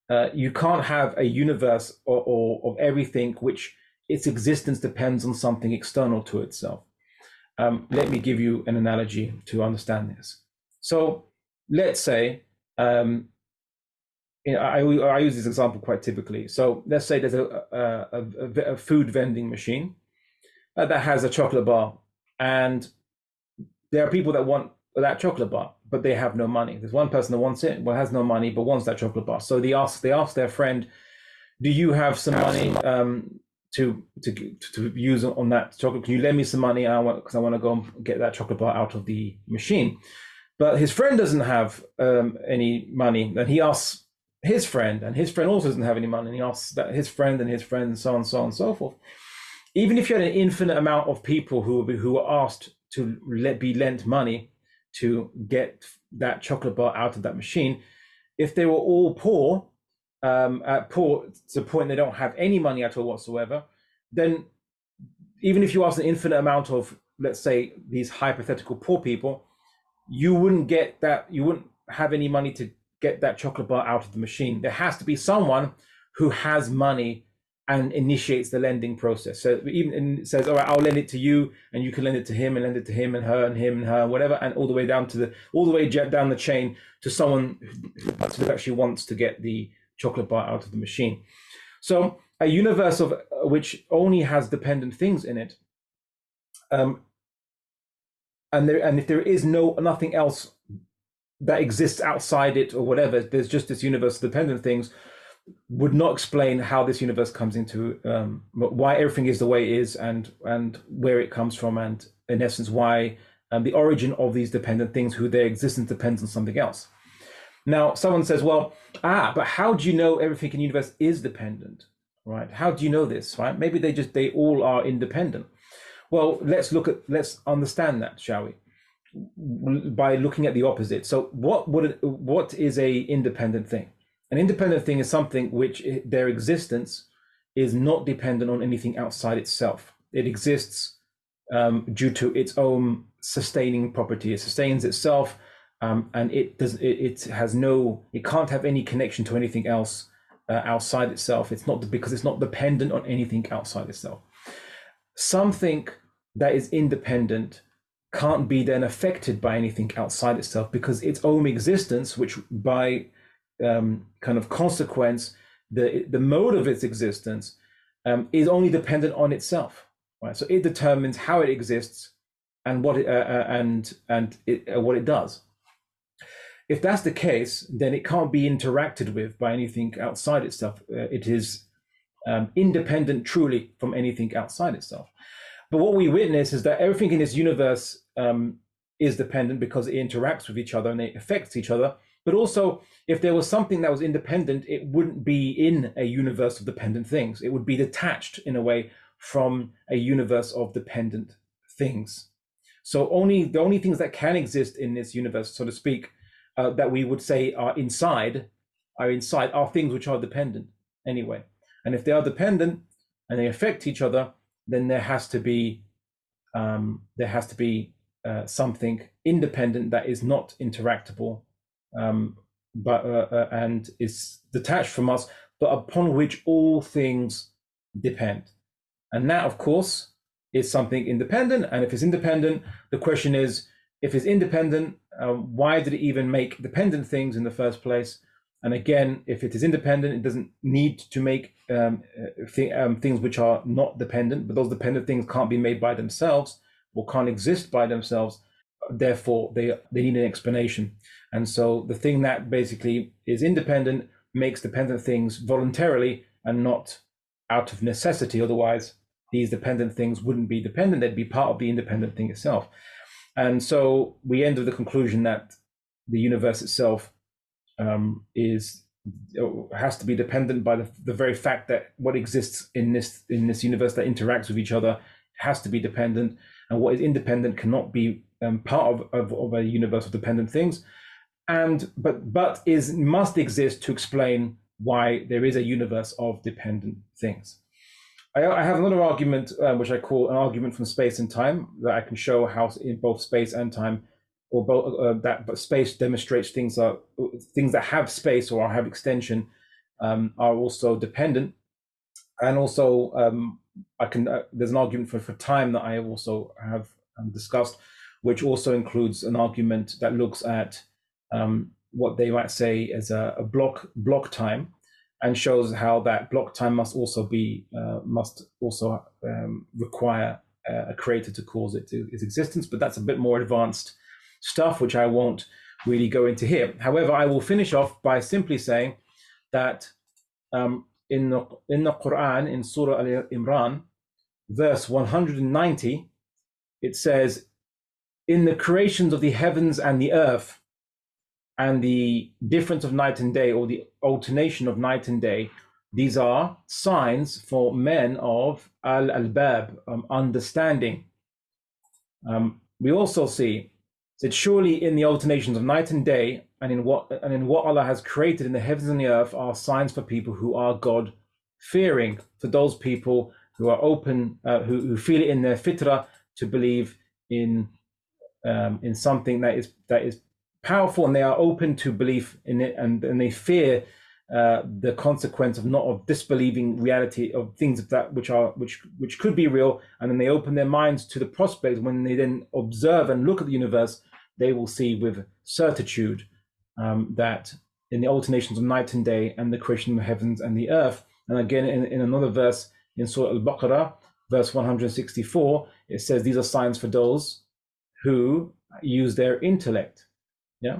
uh, you can't have a universe or, or of everything which its existence depends on something external to itself. Um, let me give you an analogy to understand this. So let's say, um, you know, I, I use this example quite typically. So let's say there's a, a, a, a food vending machine uh, that has a chocolate bar, and there are people that want that chocolate bar, but they have no money. There's one person that wants it, but has no money, but wants that chocolate bar. So they ask, they ask their friend, "Do you have some money um, to to to use on that chocolate? Can you lend me some money? I want because I want to go and get that chocolate bar out of the machine." But his friend doesn't have um, any money, and he asks his friend, and his friend also doesn't have any money, and he asks that his friend and his friend, and so on, so on, and so forth. Even if you had an infinite amount of people who who were asked to let be lent money to get that chocolate bar out of that machine, if they were all poor, um, at poor to the point they don't have any money at all whatsoever, then even if you ask an infinite amount of, let's say, these hypothetical poor people, you wouldn't get that, you wouldn't have any money to get that chocolate bar out of the machine. There has to be someone who has money and initiates the lending process. So even and it says, all right, I'll lend it to you, and you can lend it to him, and lend it to him and her and him and her, whatever, and all the way down to the all the way down the chain to someone who actually wants to get the chocolate bar out of the machine. So a universe of which only has dependent things in it, um, and there and if there is no nothing else that exists outside it or whatever, there's just this universe of dependent things, would not explain how this universe comes into um, why everything is the way it is, and and where it comes from, and in essence why um, the origin of these dependent things, who their existence depends on something else. Now someone says, well, ah, but how do you know everything in the universe is dependent, right? How do you know this, right? Maybe they just they all are independent. Well, let's look at let's understand that, shall we? By looking at the opposite. So what would what is a independent thing? An independent thing is something which their existence is not dependent on anything outside itself. It exists um, due to its own sustaining property. It sustains itself, um, and it does. It, it has no. It can't have any connection to anything else uh, outside itself. It's not because it's not dependent on anything outside itself. Something that is independent can't be then affected by anything outside itself, because its own existence, which by um, kind of consequence, the the mode of its existence um, is only dependent on itself, right? So it determines how it exists and what it uh, uh, and and it, uh, what it does. If that's the case, then it can't be interacted with by anything outside itself. Uh, it is um, independent truly from anything outside itself. But what we witness is that everything in this universe um, is dependent because it interacts with each other and it affects each other. But also, if there was something that was independent, it wouldn't be in a universe of dependent things. It would be detached in a way from a universe of dependent things. So only the only things that can exist in this universe, so to speak, uh, that we would say are inside, are inside, are things which are dependent anyway. And if they are dependent and they affect each other, then there has to be um, there has to be uh, something independent that is not interactable, um, but uh, uh, and is detached from us, but upon which all things depend. And that, of course, is something independent. And if it's independent, the question is, if it's independent, uh, why did it even make dependent things in the first place? And again, if it is independent, it doesn't need to make um, th um, things which are not dependent, but those dependent things can't be made by themselves or can't exist by themselves. Therefore, they, they need an explanation. And so the thing that basically is independent makes dependent things voluntarily and not out of necessity. Otherwise, these dependent things wouldn't be dependent. They'd be part of the independent thing itself. And so we end with the conclusion that the universe itself um, is has to be dependent by the, the very fact that what exists in this in this universe that interacts with each other has to be dependent, and what is independent cannot be um, part of, of, of a universe of dependent things, and but but is must exist to explain why there is a universe of dependent things. I, I have another argument um, which I call an argument from space and time, that I can show how in both space and time, or both uh, that but space demonstrates things are things that have space or have extension um, are also dependent. And also, um, I can. Uh, there's an argument for, for time that I also have um, discussed, which also includes an argument that looks at um, what they might say as a, a block block time, and shows how that block time must also be uh, must also um, require a creator to cause it to its existence. But that's a bit more advanced stuff, which I won't really go into here. However, I will finish off by simply saying that um, in the in the Quran, in Surah Al-Imran, verse one hundred ninety, it says, "In the creations of the heavens and the earth, and the difference of night and day, or the alternation of night and day, these are signs for men of al-albab, um, understanding." Um, we also see that surely in the alternations of night and day, and in what and in what Allah has created in the heavens and the earth, are signs for people who are God fearing, for those people who are open, uh, who, who feel it in their fitrah to believe in um, in something that is that is powerful, and they are open to belief in it, and, and they fear uh, the consequence of not of disbelieving reality of things that which are which which could be real, and then they open their minds to the prospect. When they then observe and look at the universe, they will see with certitude um, that in the alternations of night and day and the creation of the heavens and the earth. And again, in, in another verse in Surah Al-Baqarah, verse one hundred sixty-four, it says these are signs for those who use their intellect. Yeah.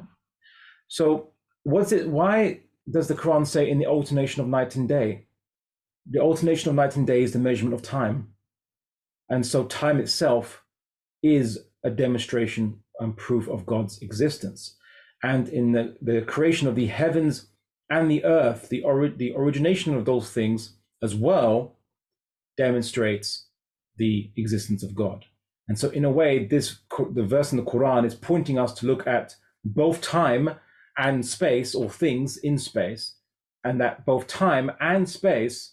So what's it? Why does the Quran say in the alternation of night and day? The alternation of night and day is the measurement of time, and so time itself is a demonstration and proof of God's existence. And in the, the creation of the heavens and the earth, the ori- the origination of those things as well demonstrates the existence of God. And so, in a way, this the verse in the Quran is pointing us to look at both time and space, or things in space, and that both time and space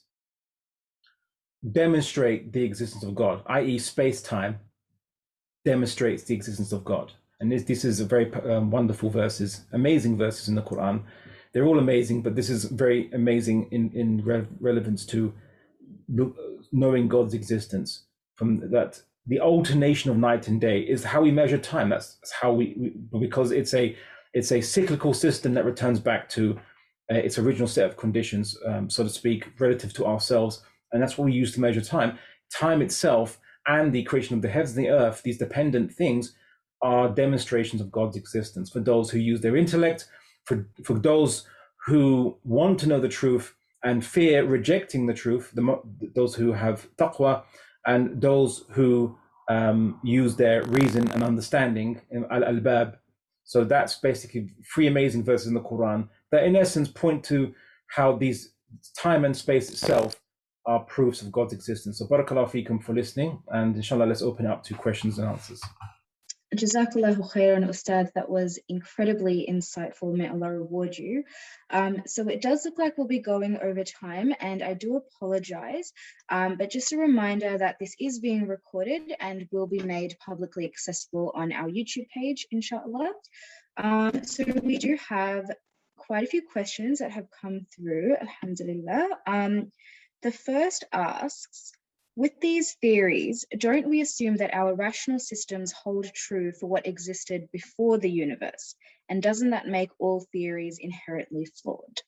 demonstrate the existence of God, that is space-time demonstrates the existence of God. And this, this is a very um, wonderful verses, amazing verses in the Quran. They're all amazing, but this is very amazing in, in re- relevance to knowing God's existence. From that, the alternation of night and day is how we measure time. That's, that's how we, we, because it's a it's a cyclical system that returns back to uh, its original set of conditions, um, so to speak, relative to ourselves. And that's what we use to measure time. Time itself and the creation of the heavens and the earth, these dependent things, are demonstrations of God's existence for those who use their intellect, for, for those who want to know the truth and fear rejecting the truth, the, those who have taqwa, and those who um, use their reason and understanding, al-albab. So that's basically three amazing verses in the Quran that in essence point to how these time and space itself are proofs of God's existence. So barakallahu feekum for listening, and inshallah let's open it up to questions and answers. Jazakallahu khairan, Ustad. That was incredibly insightful. May Allah reward you. Um, so it does look like we'll be going over time, and I do apologize. Um, but just a reminder that this is being recorded and will be made publicly accessible on our YouTube page, inshallah. Um, so we do have quite a few questions that have come through, alhamdulillah. Um, the first asks, with these theories, don't we assume that our rational systems hold true for what existed before the universe? And doesn't that make all theories inherently flawed?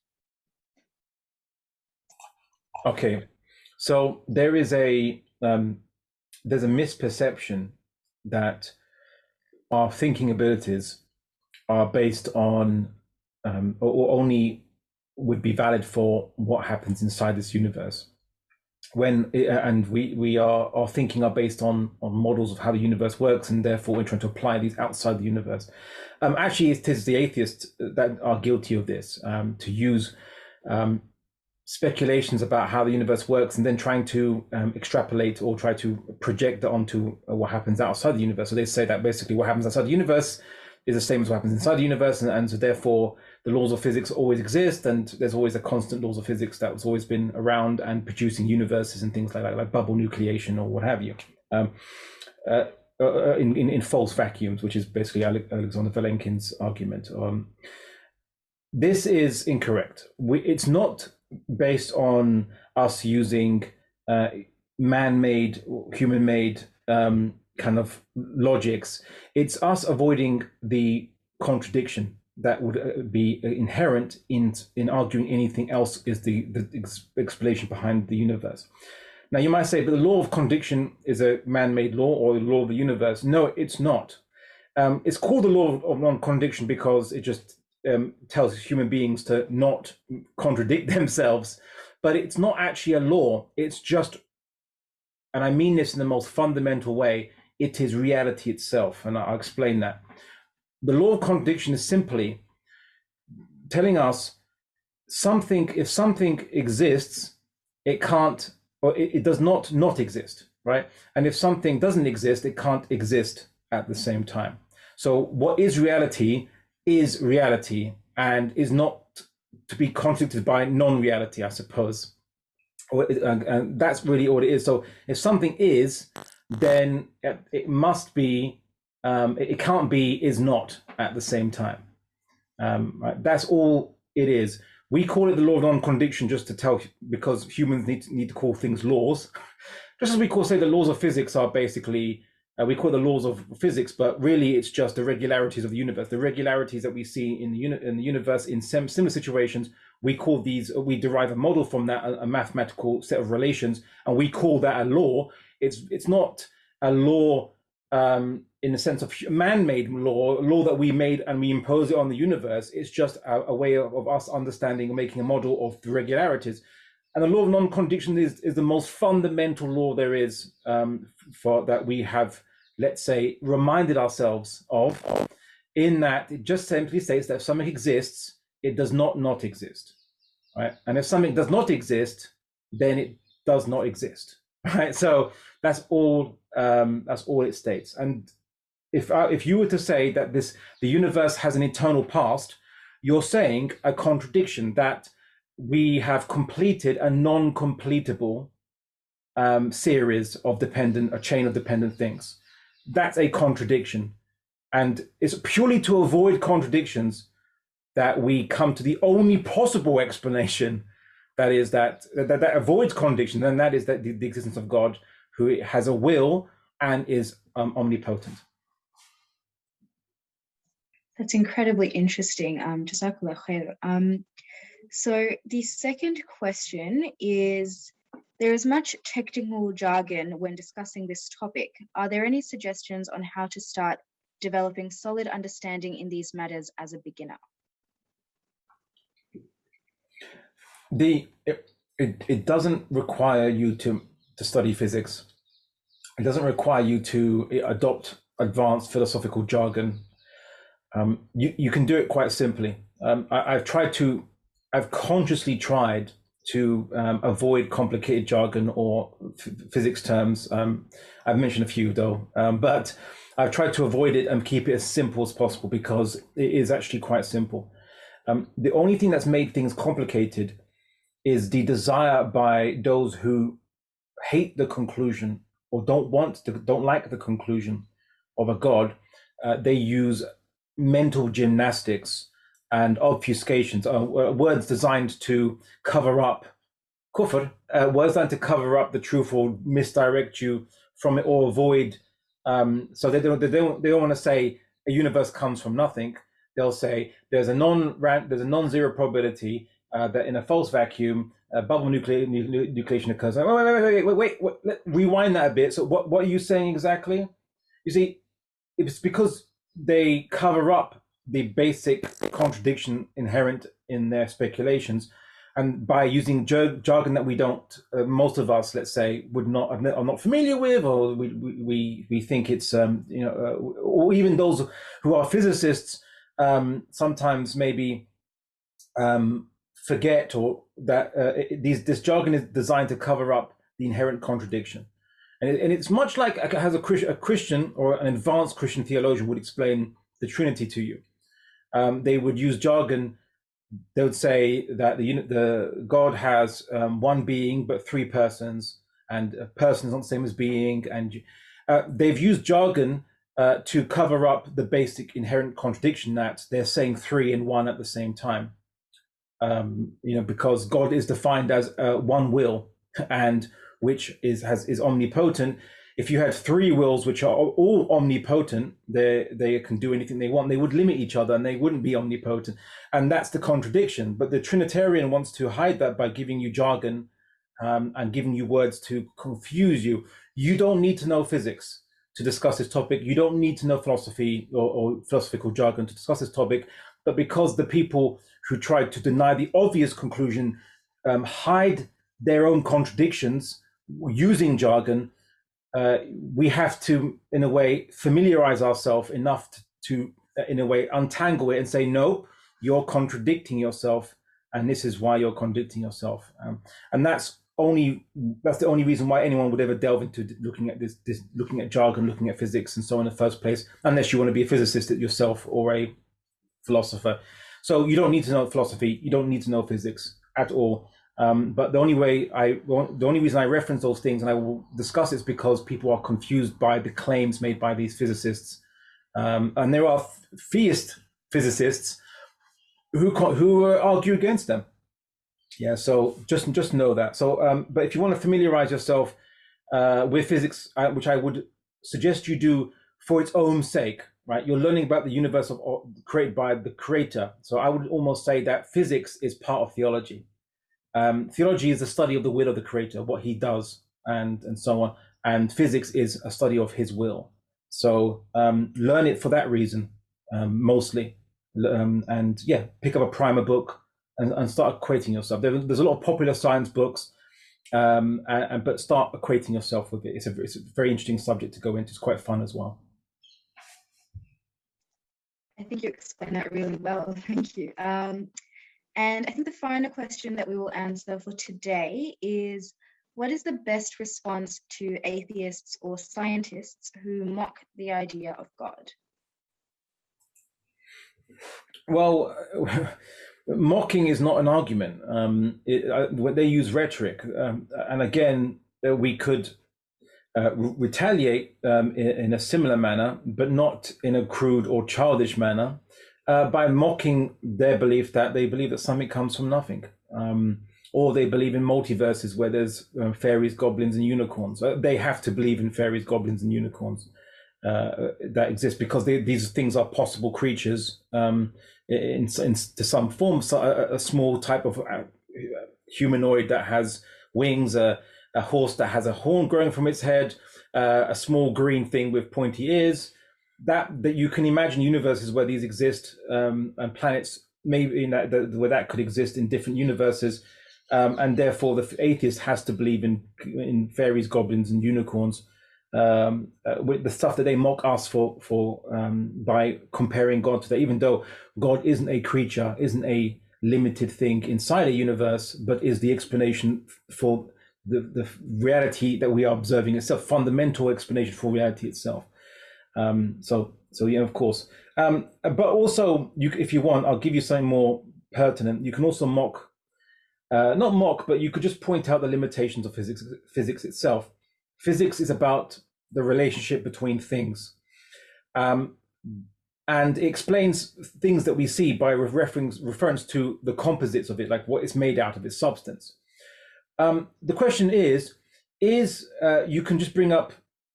Okay, so there is a um, there's a misperception that our thinking abilities are based on um, or, or only would be valid for what happens inside this universe. When and we we are our thinking are based on on models of how the universe works, and therefore we're trying to apply these outside the universe. Um, actually, it is the atheists that are guilty of this, um, to use um, speculations about how the universe works and then trying to um, extrapolate or try to project that onto what happens outside the universe. So they say that basically what happens outside the universe is the same as what happens inside the universe, and, and so therefore the laws of physics always exist, and there's always a constant laws of physics that has always been around and producing universes and things like that, like bubble nucleation or what have you, um, uh, uh, in, in, in false vacuums, which is basically Alexander Vilenkin's argument. Um, this is incorrect. We, it's not based on us using uh, man-made, human-made um, kind of logics. It's us avoiding the contradiction that would be inherent in in arguing anything else is the, the ex explanation behind the universe. Now you might say, but the law of contradiction is a man-made law or the law of the universe. No, it's not. Um, it's called the law of non-contradiction because it just um, tells human beings to not contradict themselves, but it's not actually a law. It's just, and I mean this in the most fundamental way, it is reality itself, and I'll explain that. The law of contradiction is simply telling us something, if something exists, it can't, or it, it does not not exist, right? And if something doesn't exist, it can't exist at the same time. So what is reality is reality and is not to be contradicted by non-reality, I suppose. And, and that's really all it is. So if something is, then it must be, um, it can't be is not at the same time. Um, right? That's all it is. We call it the law of non-contradiction just to tell, because humans need to, need to call things laws. Just as we call, say, the laws of physics are basically, uh, we call it the laws of physics, but really it's just the regularities of the universe. The regularities that we see in the, uni in the universe in some similar situations, we call these, we derive a model from that, a, a mathematical set of relations, and we call that a law. It's, it's not a law um, in the sense of man-made law, a law that we made and we impose it on the universe. It's just a, a way of, of us understanding and making a model of the regularities. And the law of non-contradiction is, is the most fundamental law there is um, for that we have, let's say, reminded ourselves of, in that it just simply states that if something exists, it does not not exist, right? And if something does not exist, then it does not exist, right? So that's all. Um, that's all it states. And if uh, if you were to say that this the universe has an eternal past, you're saying a contradiction, that we have completed a non-completable um, series of dependent, a chain of dependent things. That's a contradiction. And it's purely to avoid contradictions that we come to the only possible explanation, that is that, that, that avoids contradiction, and that is that the, the existence of God, who has a will and is um, omnipotent. That's incredibly interesting. Um, Jazakallah khair. Um, so the second question is, there is much technical jargon when discussing this topic. Are there any suggestions on how to start developing solid understanding in these matters as a beginner? The it, it, it doesn't require you to, to study physics. It doesn't require you to adopt advanced philosophical jargon. Um, you, you can do it quite simply. Um, I, I've tried to, I've consciously tried to um, avoid complicated jargon or physics terms. Um, I've mentioned a few though, um, but I've tried to avoid it and keep it as simple as possible, because it is actually quite simple. Um, the only thing that's made things complicated is the desire by those who hate the conclusion or don't want to, don't like the conclusion of a God. Uh, they use mental gymnastics and obfuscations, uh, words designed to cover up kufr, uh, words designed to cover up the truth or misdirect you from it or avoid. Um, so they don't, they don't, they don't want to say a universe comes from nothing. They'll say there's a non there's a non-zero probability uh, that in a false vacuum, a bubble nuclear, nucleation occurs. Wait, wait, wait, wait, wait, wait, wait, let, rewind that a bit. So what, what are you saying exactly? You see, it's because they cover up the basic contradiction inherent in their speculations, and by using jargon that we don't, uh, most of us, let's say, would not are not familiar with, or we we we think it's um, you know, uh, or even those who are physicists um, sometimes maybe um, forget or that uh, it, these this jargon is designed to cover up the inherent contradiction, and, it, and it's much like as a, a Christian or an advanced Christian theologian would explain the Trinity to you. Um, they would use jargon. They would say that the the God has um, one being but three persons, and a person is not the same as being, and uh, they've used jargon uh, to cover up the basic inherent contradiction that they're saying three and one at the same time. um, you know, because God is defined as uh, one will, and which is has is omnipotent. If you had three wills which are all omnipotent, they they can do anything they want. They would limit each other, and they wouldn't be omnipotent. And that's the contradiction. But the Trinitarian wants to hide that by giving you jargon um, and giving you words to confuse you. You don't need to know physics to discuss this topic. You don't need to know philosophy or, or philosophical jargon to discuss this topic. But because the people who tried to deny the obvious conclusion um, hide their own contradictions using jargon, uh, we have to, in a way, familiarize ourselves enough to, to, in a way, untangle it and say, no, you're contradicting yourself, and this is why you're contradicting yourself. Um, and that's only that's the only reason why anyone would ever delve into looking at this, this, looking at jargon, looking at physics, and so on in the first place, unless you want to be a physicist yourself or a philosopher. So you don't need to know philosophy, you don't need to know physics at all. Um, but the only way I, the only reason I reference those things, and I will discuss it, is because people are confused by the claims made by these physicists, um, and there are theist physicists who who uh, argue against them. Yeah, so just just know that. So, um, but if you want to familiarize yourself uh, with physics, uh, which I would suggest you do for its own sake, right? You're learning about the universe of, of, created by the creator. So I would almost say that physics is part of theology. Um, theology is the study of the will of the creator, what he does, and and so on. And physics is a study of his will. So um, learn it for that reason, um, mostly. Um, and yeah, pick up a primer book and, and start equating yourself. There, there's a lot of popular science books, um, and, and, but start equating yourself with it. It's a, it's a very interesting subject to go into. It's quite fun as well. I think you explained that really well. Thank you. Um, and I think the final question that we will answer for today is, what is the best response to atheists or scientists who mock the idea of God? Well, mocking is not an argument. Um, it, uh, they use rhetoric. Um, and again, uh, we could uh, re- retaliate um, in, in a similar manner, but not in a crude or childish manner, uh, by mocking their belief that they believe that something comes from nothing. Um, or they believe in multiverses where there's uh, fairies, goblins, and unicorns. Uh, they have to believe in fairies, goblins, and unicorns uh, that exist because they, these things are possible creatures um, in, in to some form. So a, a small type of uh, humanoid that has wings, uh, a horse that has a horn growing from its head, uh, a small green thing with pointy ears. That that you can imagine universes where these exist, um, and planets maybe in that, the, where that could exist in different universes. Um, and therefore, the atheist has to believe in in fairies, goblins, and unicorns, um, uh, with the stuff that they mock us for for um, by comparing God to that. Even though God isn't a creature, isn't a limited thing inside a universe, but is the explanation for the the reality that we are observing itself, fundamental explanation for reality itself. Um, so so yeah, of course. Um, but also, you, if you want, I'll give you something more pertinent. You can also mock. Uh, not mock, but you could just point out the limitations of physics, physics itself. Physics is about the relationship between things. Um, and it explains things that we see by reference, reference to the composites of it, like what it's made out of, its substance. Um, the question is, is uh, you can just bring up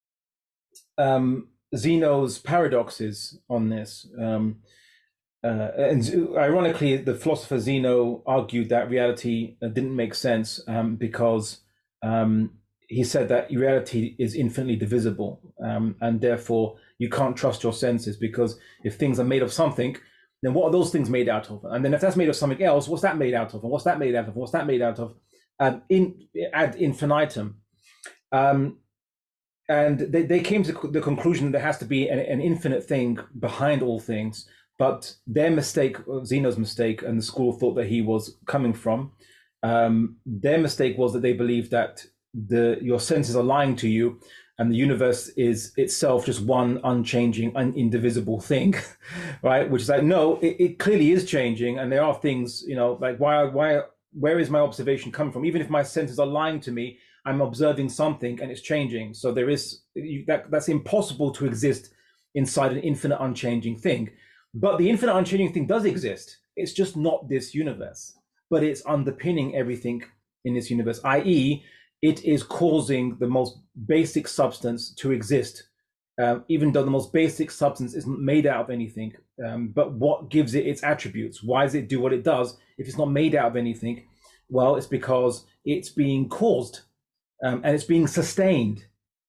um, Zeno's paradoxes on this. Um, Uh, and ironically, the philosopher Zeno argued that reality uh, didn't make sense um, because um, he said that reality is infinitely divisible, um, and therefore you can't trust your senses, because if things are made of something, then what are those things made out of? And then if that's made of something else, what's that made out of? And what's that made out of? What's that made out of? Um, in ad infinitum. Um, and they, they came to the conclusion that there has to be an, an infinite thing behind all things. But their mistake, Zeno's mistake, and the school of thought that he was coming from, um, their mistake was that they believed that the your senses are lying to you, and the universe is itself just one unchanging, un- indivisible thing, right? Which is like, no, it, it clearly is changing, and there are things, you know, like why, why, where is my observation coming from? Even if my senses are lying to me, I'm observing something, and it's changing. So there is that that's impossible to exist inside an infinite, unchanging thing. But the infinite unchanging thing does exist. It's just not this universe. but it's underpinning everything in this universe, that is, it is causing the most basic substance to exist, um, even though the most basic substance isn't made out of anything. Um, but what gives it its attributes? Why does it do what it does if it's not made out of anything? Well, it's because it's being caused um, and it's being sustained,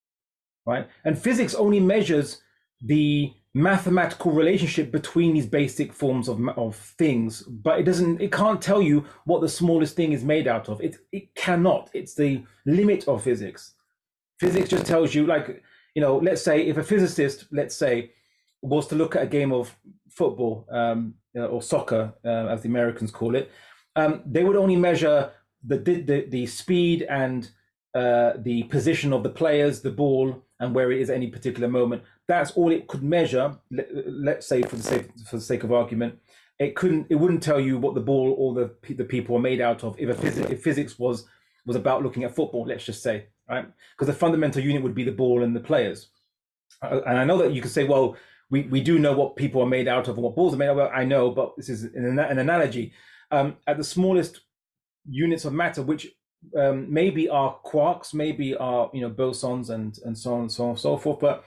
right? And physics only measures the mathematical relationship between these basic forms of, of things, but it doesn't, it can't tell you what the smallest thing is made out of. It, it cannot. It's the limit of physics. Physics just tells you, like, you know, let's say if a physicist, let's say, was to look at a game of football um, or soccer, uh, as the Americans call it, um, they would only measure the the, the speed and uh, the position of the players, the ball, and where it is at any particular moment. That's all it could measure. Let, let's say, for the sake for the sake of argument, it couldn't. It wouldn't tell you what the ball or the the people are made out of. If a phys if physics was was about looking at football, let's just say, right? Because the fundamental unit would be the ball and the players. Uh, and I know that you could say, well, we we do know what people are made out of and what balls are made out of. I know, but this is an, an analogy. Um, at the smallest units of matter, which um, maybe are quarks, maybe are you know bosons and and so on and so on and so forth, but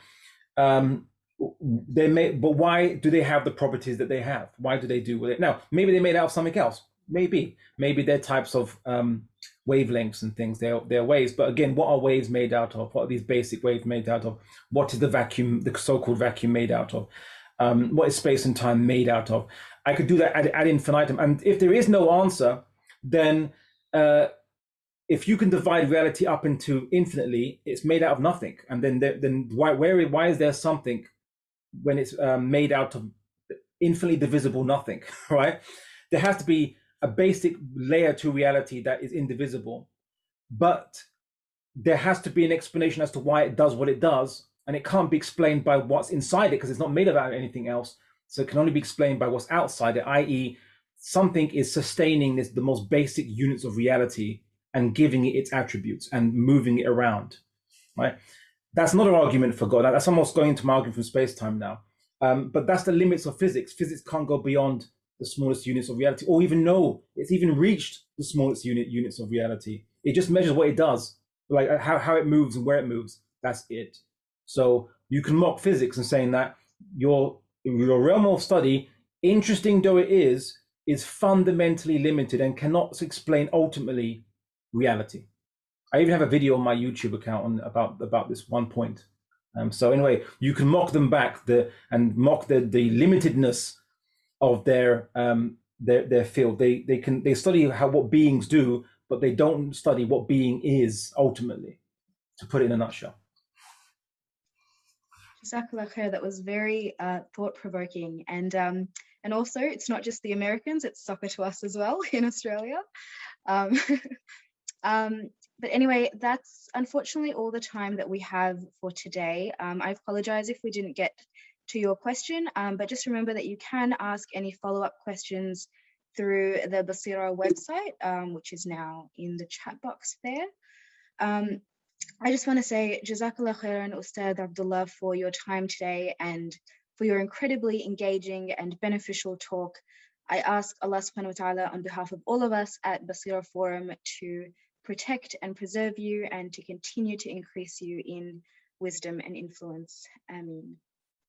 um, they may. But why do they have the properties that they have? Why do they do with it? Now, maybe they made out of something else. Maybe, maybe they're types of um, wavelengths and things. They're they're waves. But again, what are waves made out of? What are these basic waves made out of? What is the vacuum, the so-called vacuum, made out of? Um, what is space and time made out of? I could do that ad, ad infinitum. And if there is no answer, then uh, if you can divide reality up into infinitely, it's made out of nothing. And then there, then why where why is there something when it's um, made out of infinitely divisible nothing, right? There has to be a basic layer to reality that is indivisible, but there has to be an explanation as to why it does what it does, and it can't be explained by what's inside it because it's not made of anything else. So it can only be explained by what's outside it, that is, something is sustaining this, the most basic units of reality, and giving it its attributes and moving it around, right? That's not an argument for God. That's almost going into my argument from space-time now. Um, but that's the limits of physics. Physics can't go beyond the smallest units of reality, or even know it's even reached the smallest unit units of reality. It just measures what it does, like how, how it moves and where it moves. That's it. So you can mock physics and saying that your your realm of study, interesting though it is, is fundamentally limited and cannot explain ultimately reality. I even have a video on my YouTube account on about about this one point. Um, so anyway, you can mock them back the and mock the the limitedness of their um their their field. They they can they study how what beings do, but they don't study what being is ultimately, to put it in a nutshell. Jazakallah khair. That was very uh, thought-provoking, and um, and also it's not just the Americans; it's soccer to us as well in Australia. Um, um, but anyway, that's unfortunately all the time that we have for today. Um, I apologize if we didn't get to your question, um, but just remember that you can ask any follow-up questions through the Basira website, um, which is now in the chat box there. Um, I just want to say Jazakallah khairan, Ustad Abdullah, for your time today and for your incredibly engaging and beneficial talk. I ask Allah subhanahu wa ta'ala on behalf of all of us at Basira Forum to protect and preserve you and to continue to increase you in wisdom and influence. Ameen.